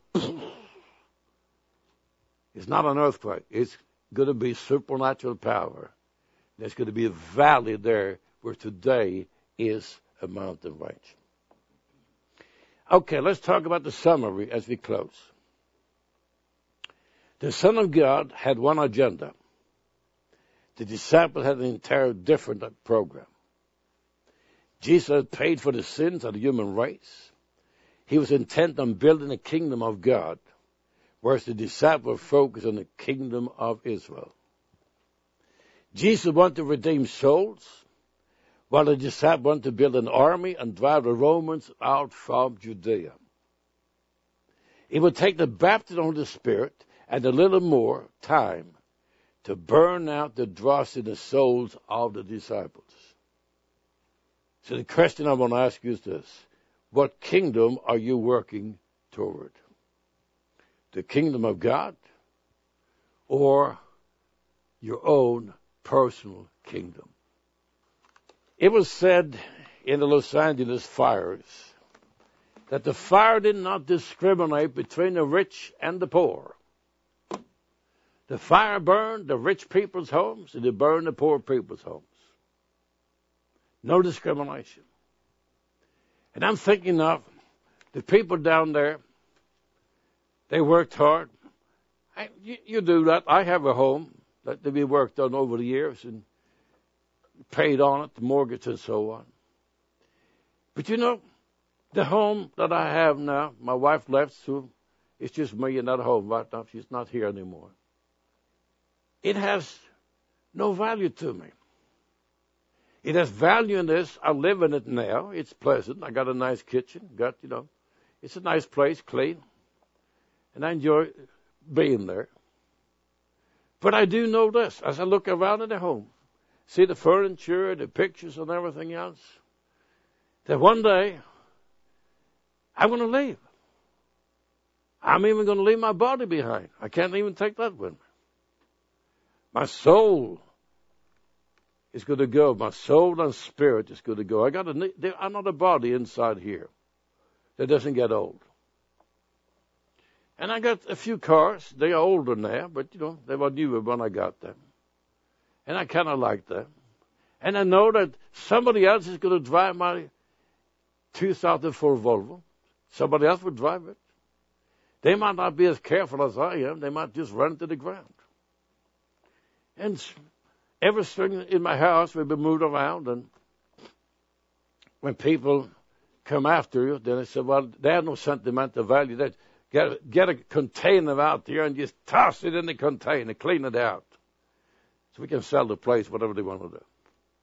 It's not an earthquake. It's going to be supernatural power. There's going to be a valley there where today is a mountain range. Okay, let's talk about the summary as we close. The Son of God had one agenda. The disciples had an entire different program. Jesus had paid for the sins of the human race. He was intent on building the kingdom of God, whereas the disciples focused on the kingdom of Israel. Jesus wanted to redeem souls, while the disciples wanted to build an army and drive the Romans out from Judea. It would take the baptism of the Spirit and a little more time to burn out the dross in the souls of the disciples. So the question I want to ask you is this: what kingdom are you working toward? The kingdom of God or your own personal kingdom? It was said in the Los Angeles fires that the fire did not discriminate between the rich and the poor. The fire burned the rich people's homes, and it burned the poor people's homes. No discrimination. And I'm thinking of the people down there. They worked hard. You do that. I have a home that we worked on over the years and paid on it, the mortgage and so on. But you know, the home that I have now, my wife left, so it's just me in that home right now. She's not here anymore. It has no value to me. It has value in this. I live in it now. It's pleasant. I got a nice kitchen. It's a nice place, clean. And I enjoy being there. But I do know this. As I look around in the home, see the furniture, the pictures and everything else, that one day I'm going to leave. I'm even going to leave my body behind. I can't even take that with me. My soul is going to go. My soul and spirit is going to go. I'm not a body inside here that doesn't get old. And I got a few cars. They are older now, but they were newer when I got them. And I kind of like them. And I know that somebody else is going to drive my 2004 Volvo. Somebody else will drive it. They might not be as careful as I am. They might just run to the ground. And everything in my house will be moved around. And when people come after you, then they say, well, they have no sentimental value. They get a container out there and just toss it in the container, clean it out. So we can sell the place, whatever they want to do.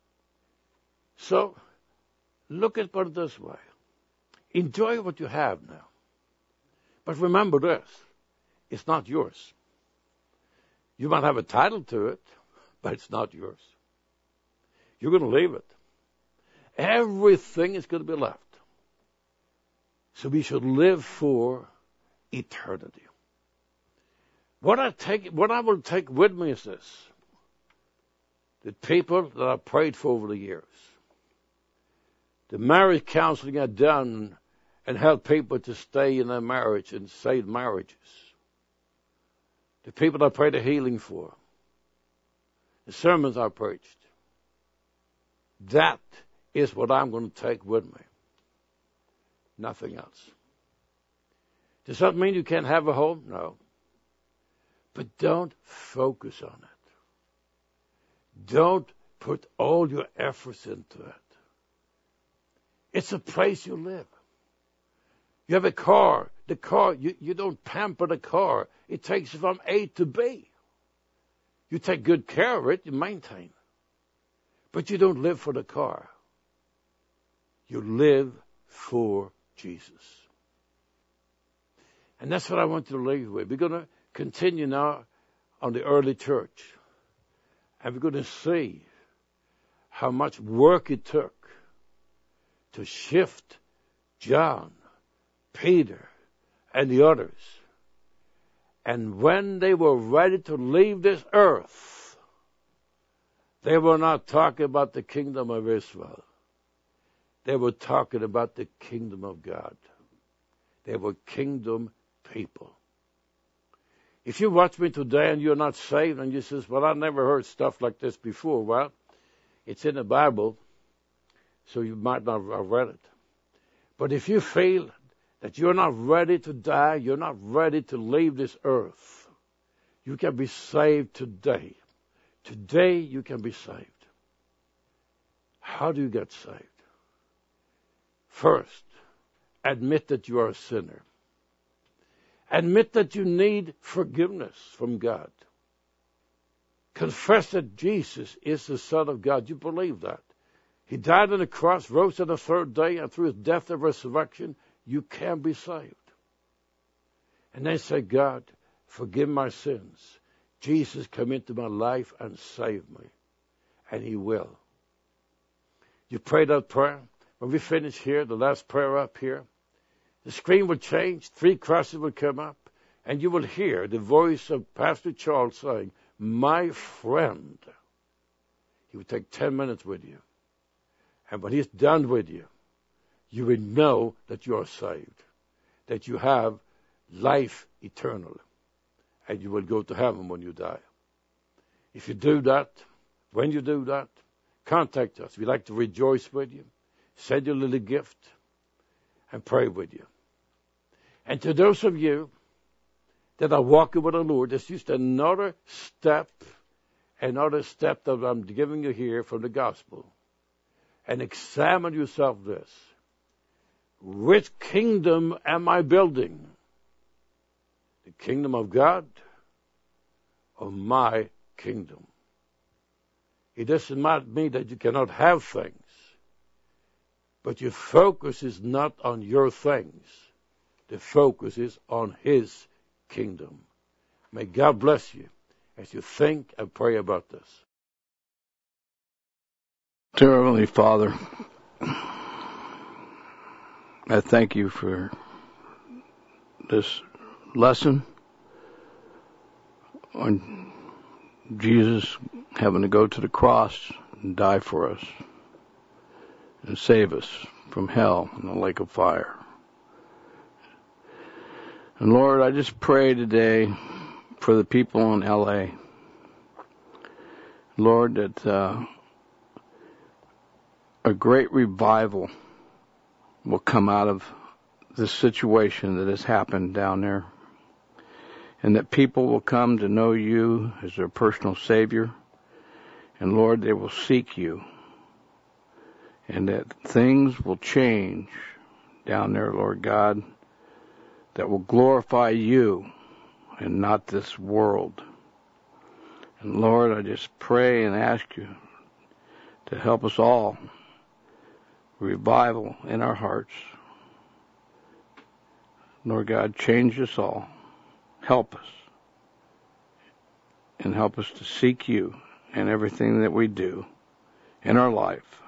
So look at it this way. Enjoy what you have now. But remember this, it's not yours. You might have a title to it, but it's not yours. You're going to leave it. Everything is going to be left. So we should live for eternity. What I will take with me is this: the people that I prayed for over the years, the marriage counseling I've done and helped people to stay in their marriage and save marriages, the people I prayed a healing for, the sermons I preached. That is what I'm going to take with me. Nothing else. Does that mean you can't have a home? No. But don't focus on it. Don't put all your efforts into it. It's a place you live. You have a car. The car, you don't pamper the car. It takes you from A to B. You take good care of it, you maintain it. But you don't live for the car. You live for Jesus. And that's what I want to leave with. We're going to continue now on the early church. And we're going to see how much work it took to shift John, Peter, and the others. And when they were ready to leave this earth, they were not talking about the kingdom of Israel. They were talking about the kingdom of God. They were kingdom people. If you watch me today and you're not saved and you say, well, I never heard stuff like this before. Well, it's in the Bible, so you might not have read it. But if you feel that you're not ready to die, you're not ready to leave this earth, you can be saved today. Today you can be saved. How do you get saved? First, admit that you are a sinner. Admit that you need forgiveness from God. Confess that Jesus is the Son of God. You believe that. He died on the cross, rose on the third day, and through his death and resurrection, you can be saved. And then say, God, forgive my sins. Jesus, come into my life and save me. And he will. You pray that prayer. When we finish here, the last prayer up here, the screen will change, 3 crosses will come up, and you will hear the voice of Pastor Charles saying, my friend. He will take 10 minutes with you. And when he's done with you, you will know that you are saved, that you have life eternal, and you will go to heaven when you die. If you do that, when you do that, contact us. We'd like to rejoice with you, send you a little gift, and pray with you. And to those of you that are walking with the Lord, it's just another step that I'm giving you here from the gospel. And examine yourself this. Which kingdom am I building? The kingdom of God or my kingdom? It doesn't mean that you cannot have things, but your focus is not on your things. The focus is on his kingdom. May God bless you as you think and pray about this. Dear Heavenly Father, I thank you for this lesson on Jesus having to go to the cross and die for us and save us from hell and the lake of fire. And Lord, I just pray today for the people in L.A. Lord, that a great revival will come out of this situation that has happened down there, and that people will come to know you as their personal Savior, and Lord, they will seek you, and that things will change down there, Lord God, that will glorify you and not this world. And Lord, I just pray and ask you to help us all, revival in our hearts. Lord God, change us all. Help us. And help us to seek you in everything that we do in our life.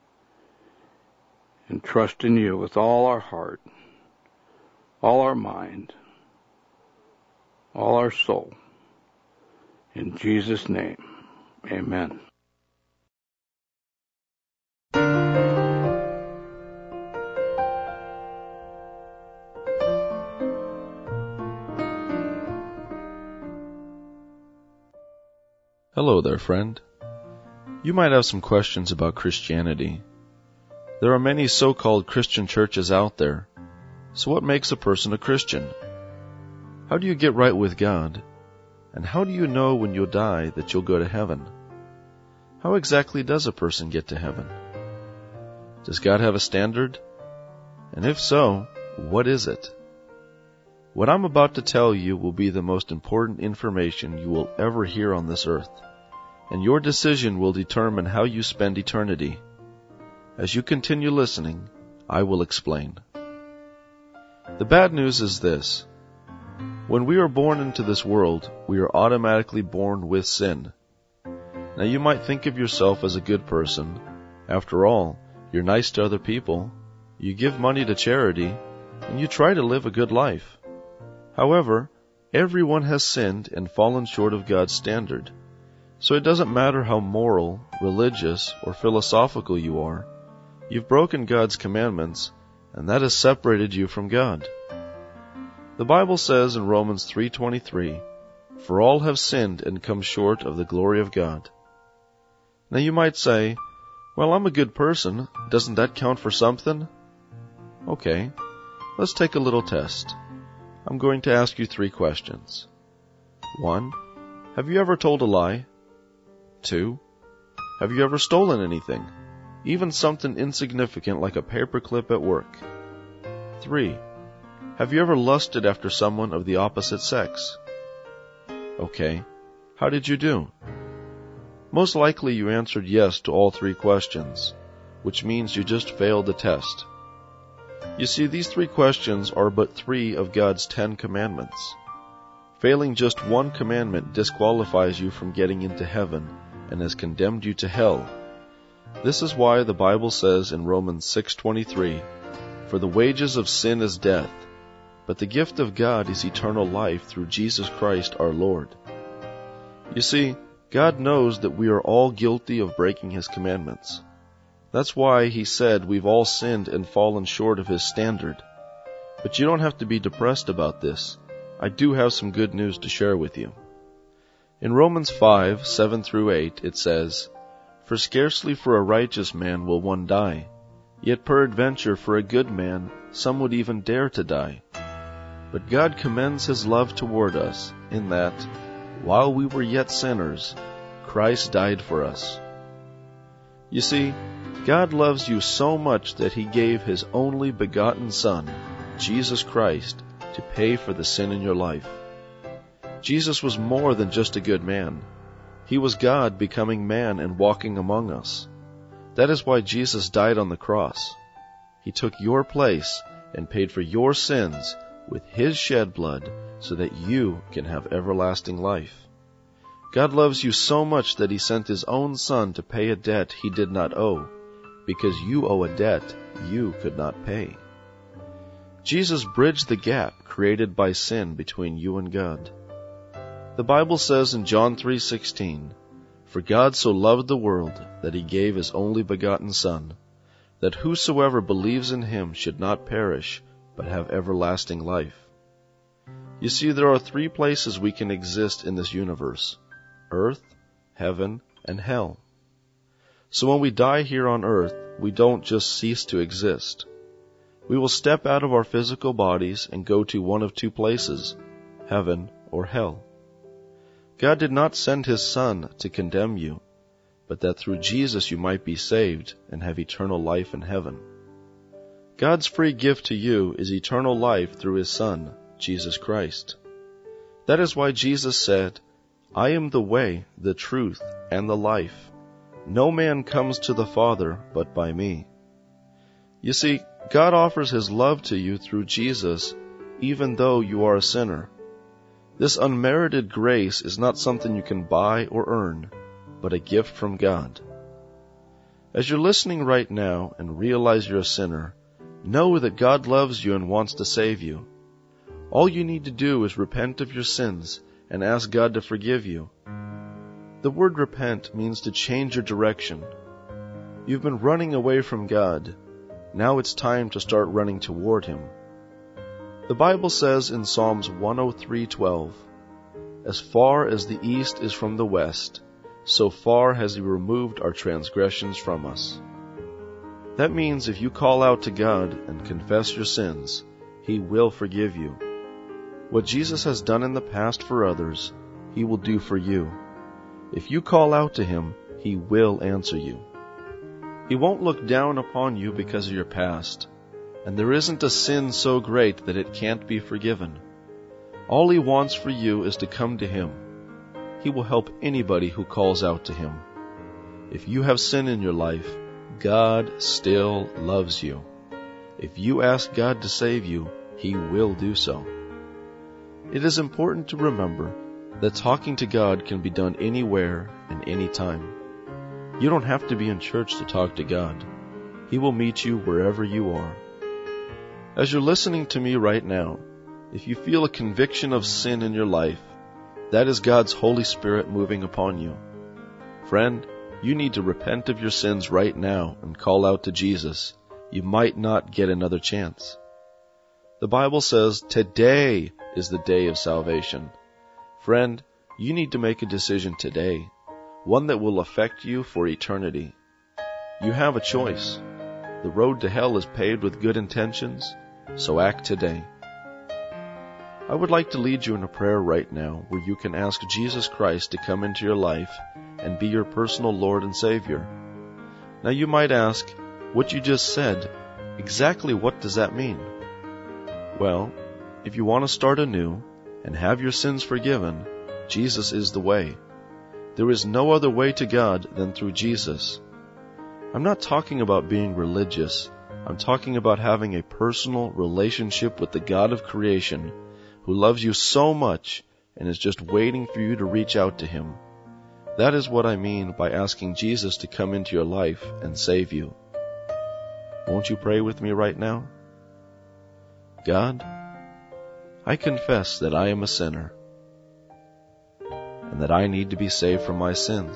And trust in you with all our heart, all our mind, all our soul. In Jesus' name, amen. Hello there, friend. You might have some questions about Christianity. There are many so-called Christian churches out there. So what makes a person a Christian? How do you get right with God? And how do you know when you'll die that you'll go to heaven? How exactly does a person get to heaven? Does God have a standard? And if so, what is it? What I'm about to tell you will be the most important information you will ever hear on this earth, and your decision will determine how you spend eternity. As you continue listening, I will explain. The bad news is this. When we are born into this world, we are automatically born with sin. Now you might think of yourself as a good person. After all, you're nice to other people, you give money to charity, and you try to live a good life. However, everyone has sinned and fallen short of God's standard. So it doesn't matter how moral, religious, or philosophical you are. You've broken God's commandments, and that has separated you from God. The Bible says in Romans 3:23, "For all have sinned and come short of the glory of God." Now you might say, "Well, I'm a good person. Doesn't that count for something?" Okay, let's take a little test. I'm going to ask you 3 questions. 1. Have you ever told a lie? 2. Have you ever stolen anything? Even something insignificant like a paperclip at work? 3. Have you ever lusted after someone of the opposite sex? Okay, how did you do? Most likely you answered yes to all 3 questions, which means you just failed the test. You see, these 3 questions are but 3 of God's 10 commandments. Failing just one commandment disqualifies you from getting into heaven and has condemned you to hell. This is why the Bible says in Romans 6:23, "For the wages of sin is death, but the gift of God is eternal life through Jesus Christ our Lord." You see, God knows that we are all guilty of breaking His commandments. That's why He said we've all sinned and fallen short of His standard. But you don't have to be depressed about this. I do have some good news to share with you. In Romans 5:7-8, it says, "For scarcely for a righteous man will one die, yet peradventure for a good man some would even dare to die. But God commends His love toward us, in that, while we were yet sinners, Christ died for us." You see, God loves you so much that He gave His only begotten Son, Jesus Christ, to pay for the sin in your life. Jesus was more than just a good man. He was God becoming man and walking among us. That is why Jesus died on the cross. He took your place and paid for your sins with His shed blood so that you can have everlasting life. God loves you so much that He sent His own Son to pay a debt He did not owe, because you owe a debt you could not pay. Jesus bridged the gap created by sin between you and God. The Bible says in John 3:16, "For God so loved the world that He gave His only begotten Son, that whosoever believes in Him should not perish, but have everlasting life." You see, there are 3 places we can exist in this universe: earth, heaven, and hell. So when we die here on earth, we don't just cease to exist. We will step out of our physical bodies and go to one of 2 places, heaven or hell. God did not send His Son to condemn you, but that through Jesus you might be saved and have eternal life in heaven. God's free gift to you is eternal life through His Son, Jesus Christ. That is why Jesus said, "I am the way, the truth, and the life. No man comes to the Father but by me." You see, God offers His love to you through Jesus, even though you are a sinner. This unmerited grace is not something you can buy or earn, but a gift from God. As you're listening right now and realize you're a sinner, know that God loves you and wants to save you. All you need to do is repent of your sins and ask God to forgive you. The word repent means to change your direction. You've been running away from God. Now it's time to start running toward Him. The Bible says in Psalms 103:12, "As far as the east is from the west, so far has He removed our transgressions from us." That means if you call out to God and confess your sins, He will forgive you. What Jesus has done in the past for others, He will do for you. If you call out to Him, He will answer you. He won't look down upon you because of your past, and there isn't a sin so great that it can't be forgiven. All He wants for you is to come to Him. He will help anybody who calls out to Him. If you have sin in your life, God still loves you. If you ask God to save you, He will do so. It is important to remember that talking to God can be done anywhere and anytime. You don't have to be in church to talk to God. He will meet you wherever you are. As you're listening to me right now, if you feel a conviction of sin in your life, that is God's Holy Spirit moving upon you. Friend, you need to repent of your sins right now and call out to Jesus. You might not get another chance. The Bible says today is the day of salvation. Friend, you need to make a decision today, one that will affect you for eternity. You have a choice. The road to hell is paved with good intentions, so act today. I would like to lead you in a prayer right now where you can ask Jesus Christ to come into your life and be your personal Lord and Savior. Now you might ask, what you just said, exactly what does that mean? Well, if you want to start anew and have your sins forgiven, Jesus is the way. There is no other way to God than through Jesus. I'm not talking about being religious. I'm talking about having a personal relationship with the God of creation who loves you so much and is just waiting for you to reach out to Him. That is what I mean by asking Jesus to come into your life and save you. Won't you pray with me right now? God, I confess that I am a sinner and that I need to be saved from my sins.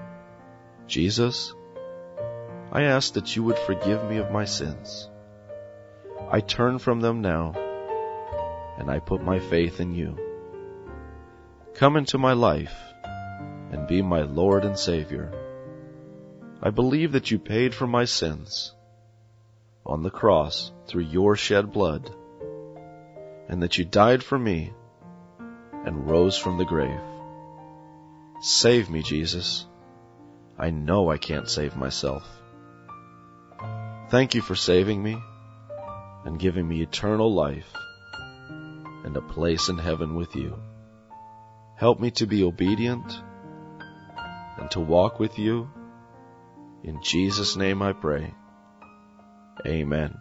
Jesus, I ask that you would forgive me of my sins. I turn from them now, and I put my faith in you. Come into my life and be my Lord and Savior. I believe that you paid for my sins on the cross through your shed blood, and that you died for me and rose from the grave. Save me, Jesus. I know I can't save myself. Thank you for saving me and giving me eternal life and a place in heaven with you. Help me to be obedient and to walk with you. In Jesus' name I pray. Amen.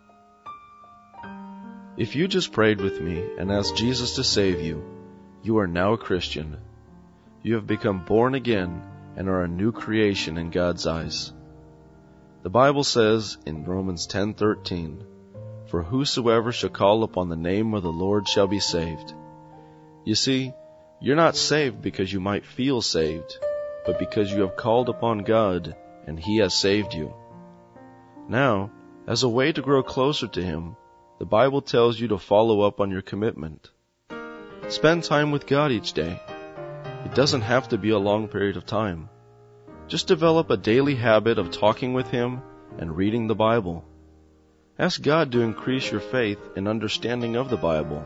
If you just prayed with me and asked Jesus to save you, you are now a Christian. You have become born again and are a new creation in God's eyes. The Bible says in Romans 10:13, "For whosoever shall call upon the name of the Lord shall be saved." You see, you're not saved because you might feel saved, but because you have called upon God and He has saved you. Now, as a way to grow closer to Him, the Bible tells you to follow up on your commitment. Spend time with God each day. It doesn't have to be a long period of time. Just develop a daily habit of talking with Him and reading the Bible. Ask God to increase your faith and understanding of the Bible.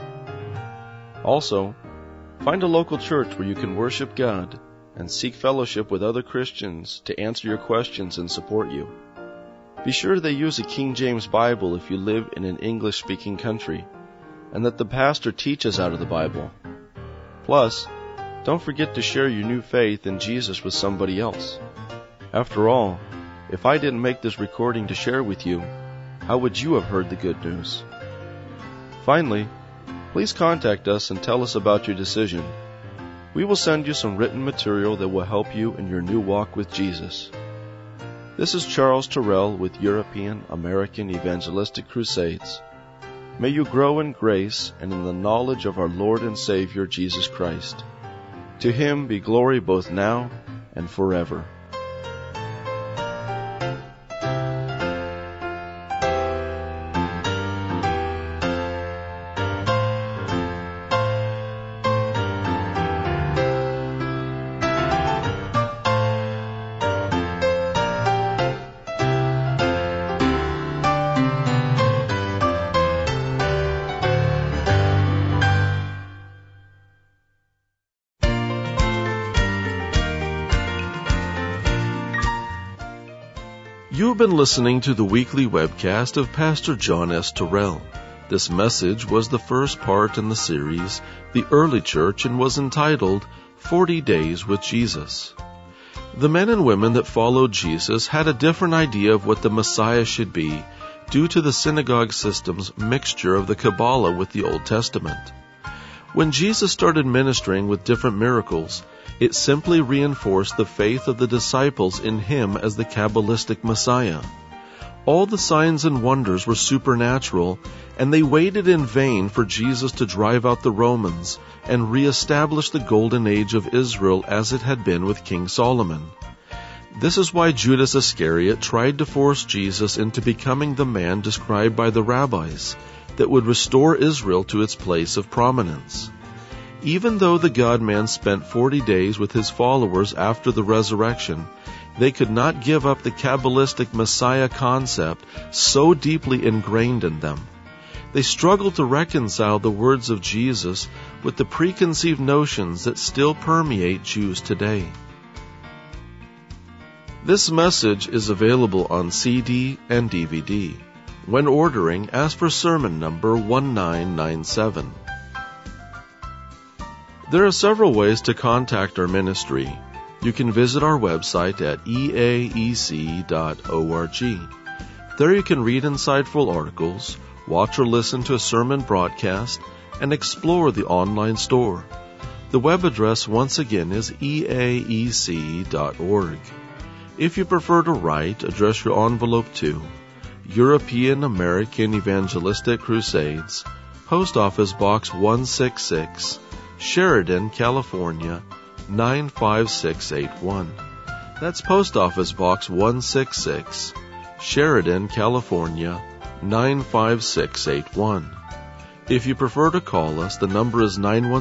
Also, find a local church where you can worship God and seek fellowship with other Christians to answer your questions and support you. Be sure they use a King James Bible if you live in an English-speaking country, and that the pastor teaches out of the Bible. Plus, don't forget to share your new faith in Jesus with somebody else. After all, if I didn't make this recording to share with you, how would you have heard the good news? Finally, please contact us and tell us about your decision. We will send you some written material that will help you in your new walk with Jesus. This is Charles Terrell with European American Evangelistic Crusades. May you grow in grace and in the knowledge of our Lord and Savior Jesus Christ. To Him be glory both now and forever. You've been listening to the weekly webcast of Pastor John S. Terrell. This message was the first part in the series, The Early Church, and was entitled 40 Days with Jesus. The men and women that followed Jesus had a different idea of what the Messiah should be due to the synagogue system's mixture of the Kabbalah with the Old Testament. When Jesus started ministering with different miracles, it simply reinforced the faith of the disciples in him as the Kabbalistic Messiah. All the signs and wonders were supernatural, and they waited in vain for Jesus to drive out the Romans and reestablish the golden age of Israel as it had been with King Solomon. This is why Judas Iscariot tried to force Jesus into becoming the man described by the rabbis that would restore Israel to its place of prominence. Even though the God-man spent 40 days with his followers after the resurrection, they could not give up the Kabbalistic Messiah concept so deeply ingrained in them. They struggled to reconcile the words of Jesus with the preconceived notions that still permeate Jews today. This message is available on CD and DVD. When ordering, ask for sermon number 1997. There are several ways to contact our ministry. You can visit our website at eaec.org. There you can read insightful articles, watch or listen to a sermon broadcast, and explore the online store. The web address once again is eaec.org. If you prefer to write, address your envelope to European American Evangelistic Crusades, Post Office Box 166, Sheridan, California, 95681. That's Post Office Box 166, Sheridan, California, 95681. If you prefer to call us, the number is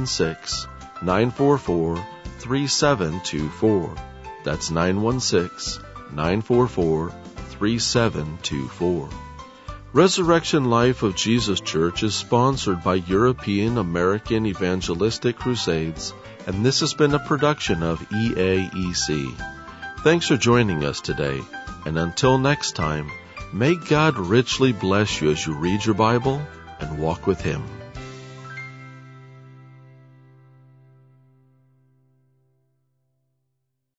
916-944-3724. That's 916-944-3724. Resurrection Life of Jesus Church is sponsored by European American Evangelistic Crusades, and this has been a production of EAEC. Thanks for joining us today, and until next time, may God richly bless you as you read your Bible and walk with Him.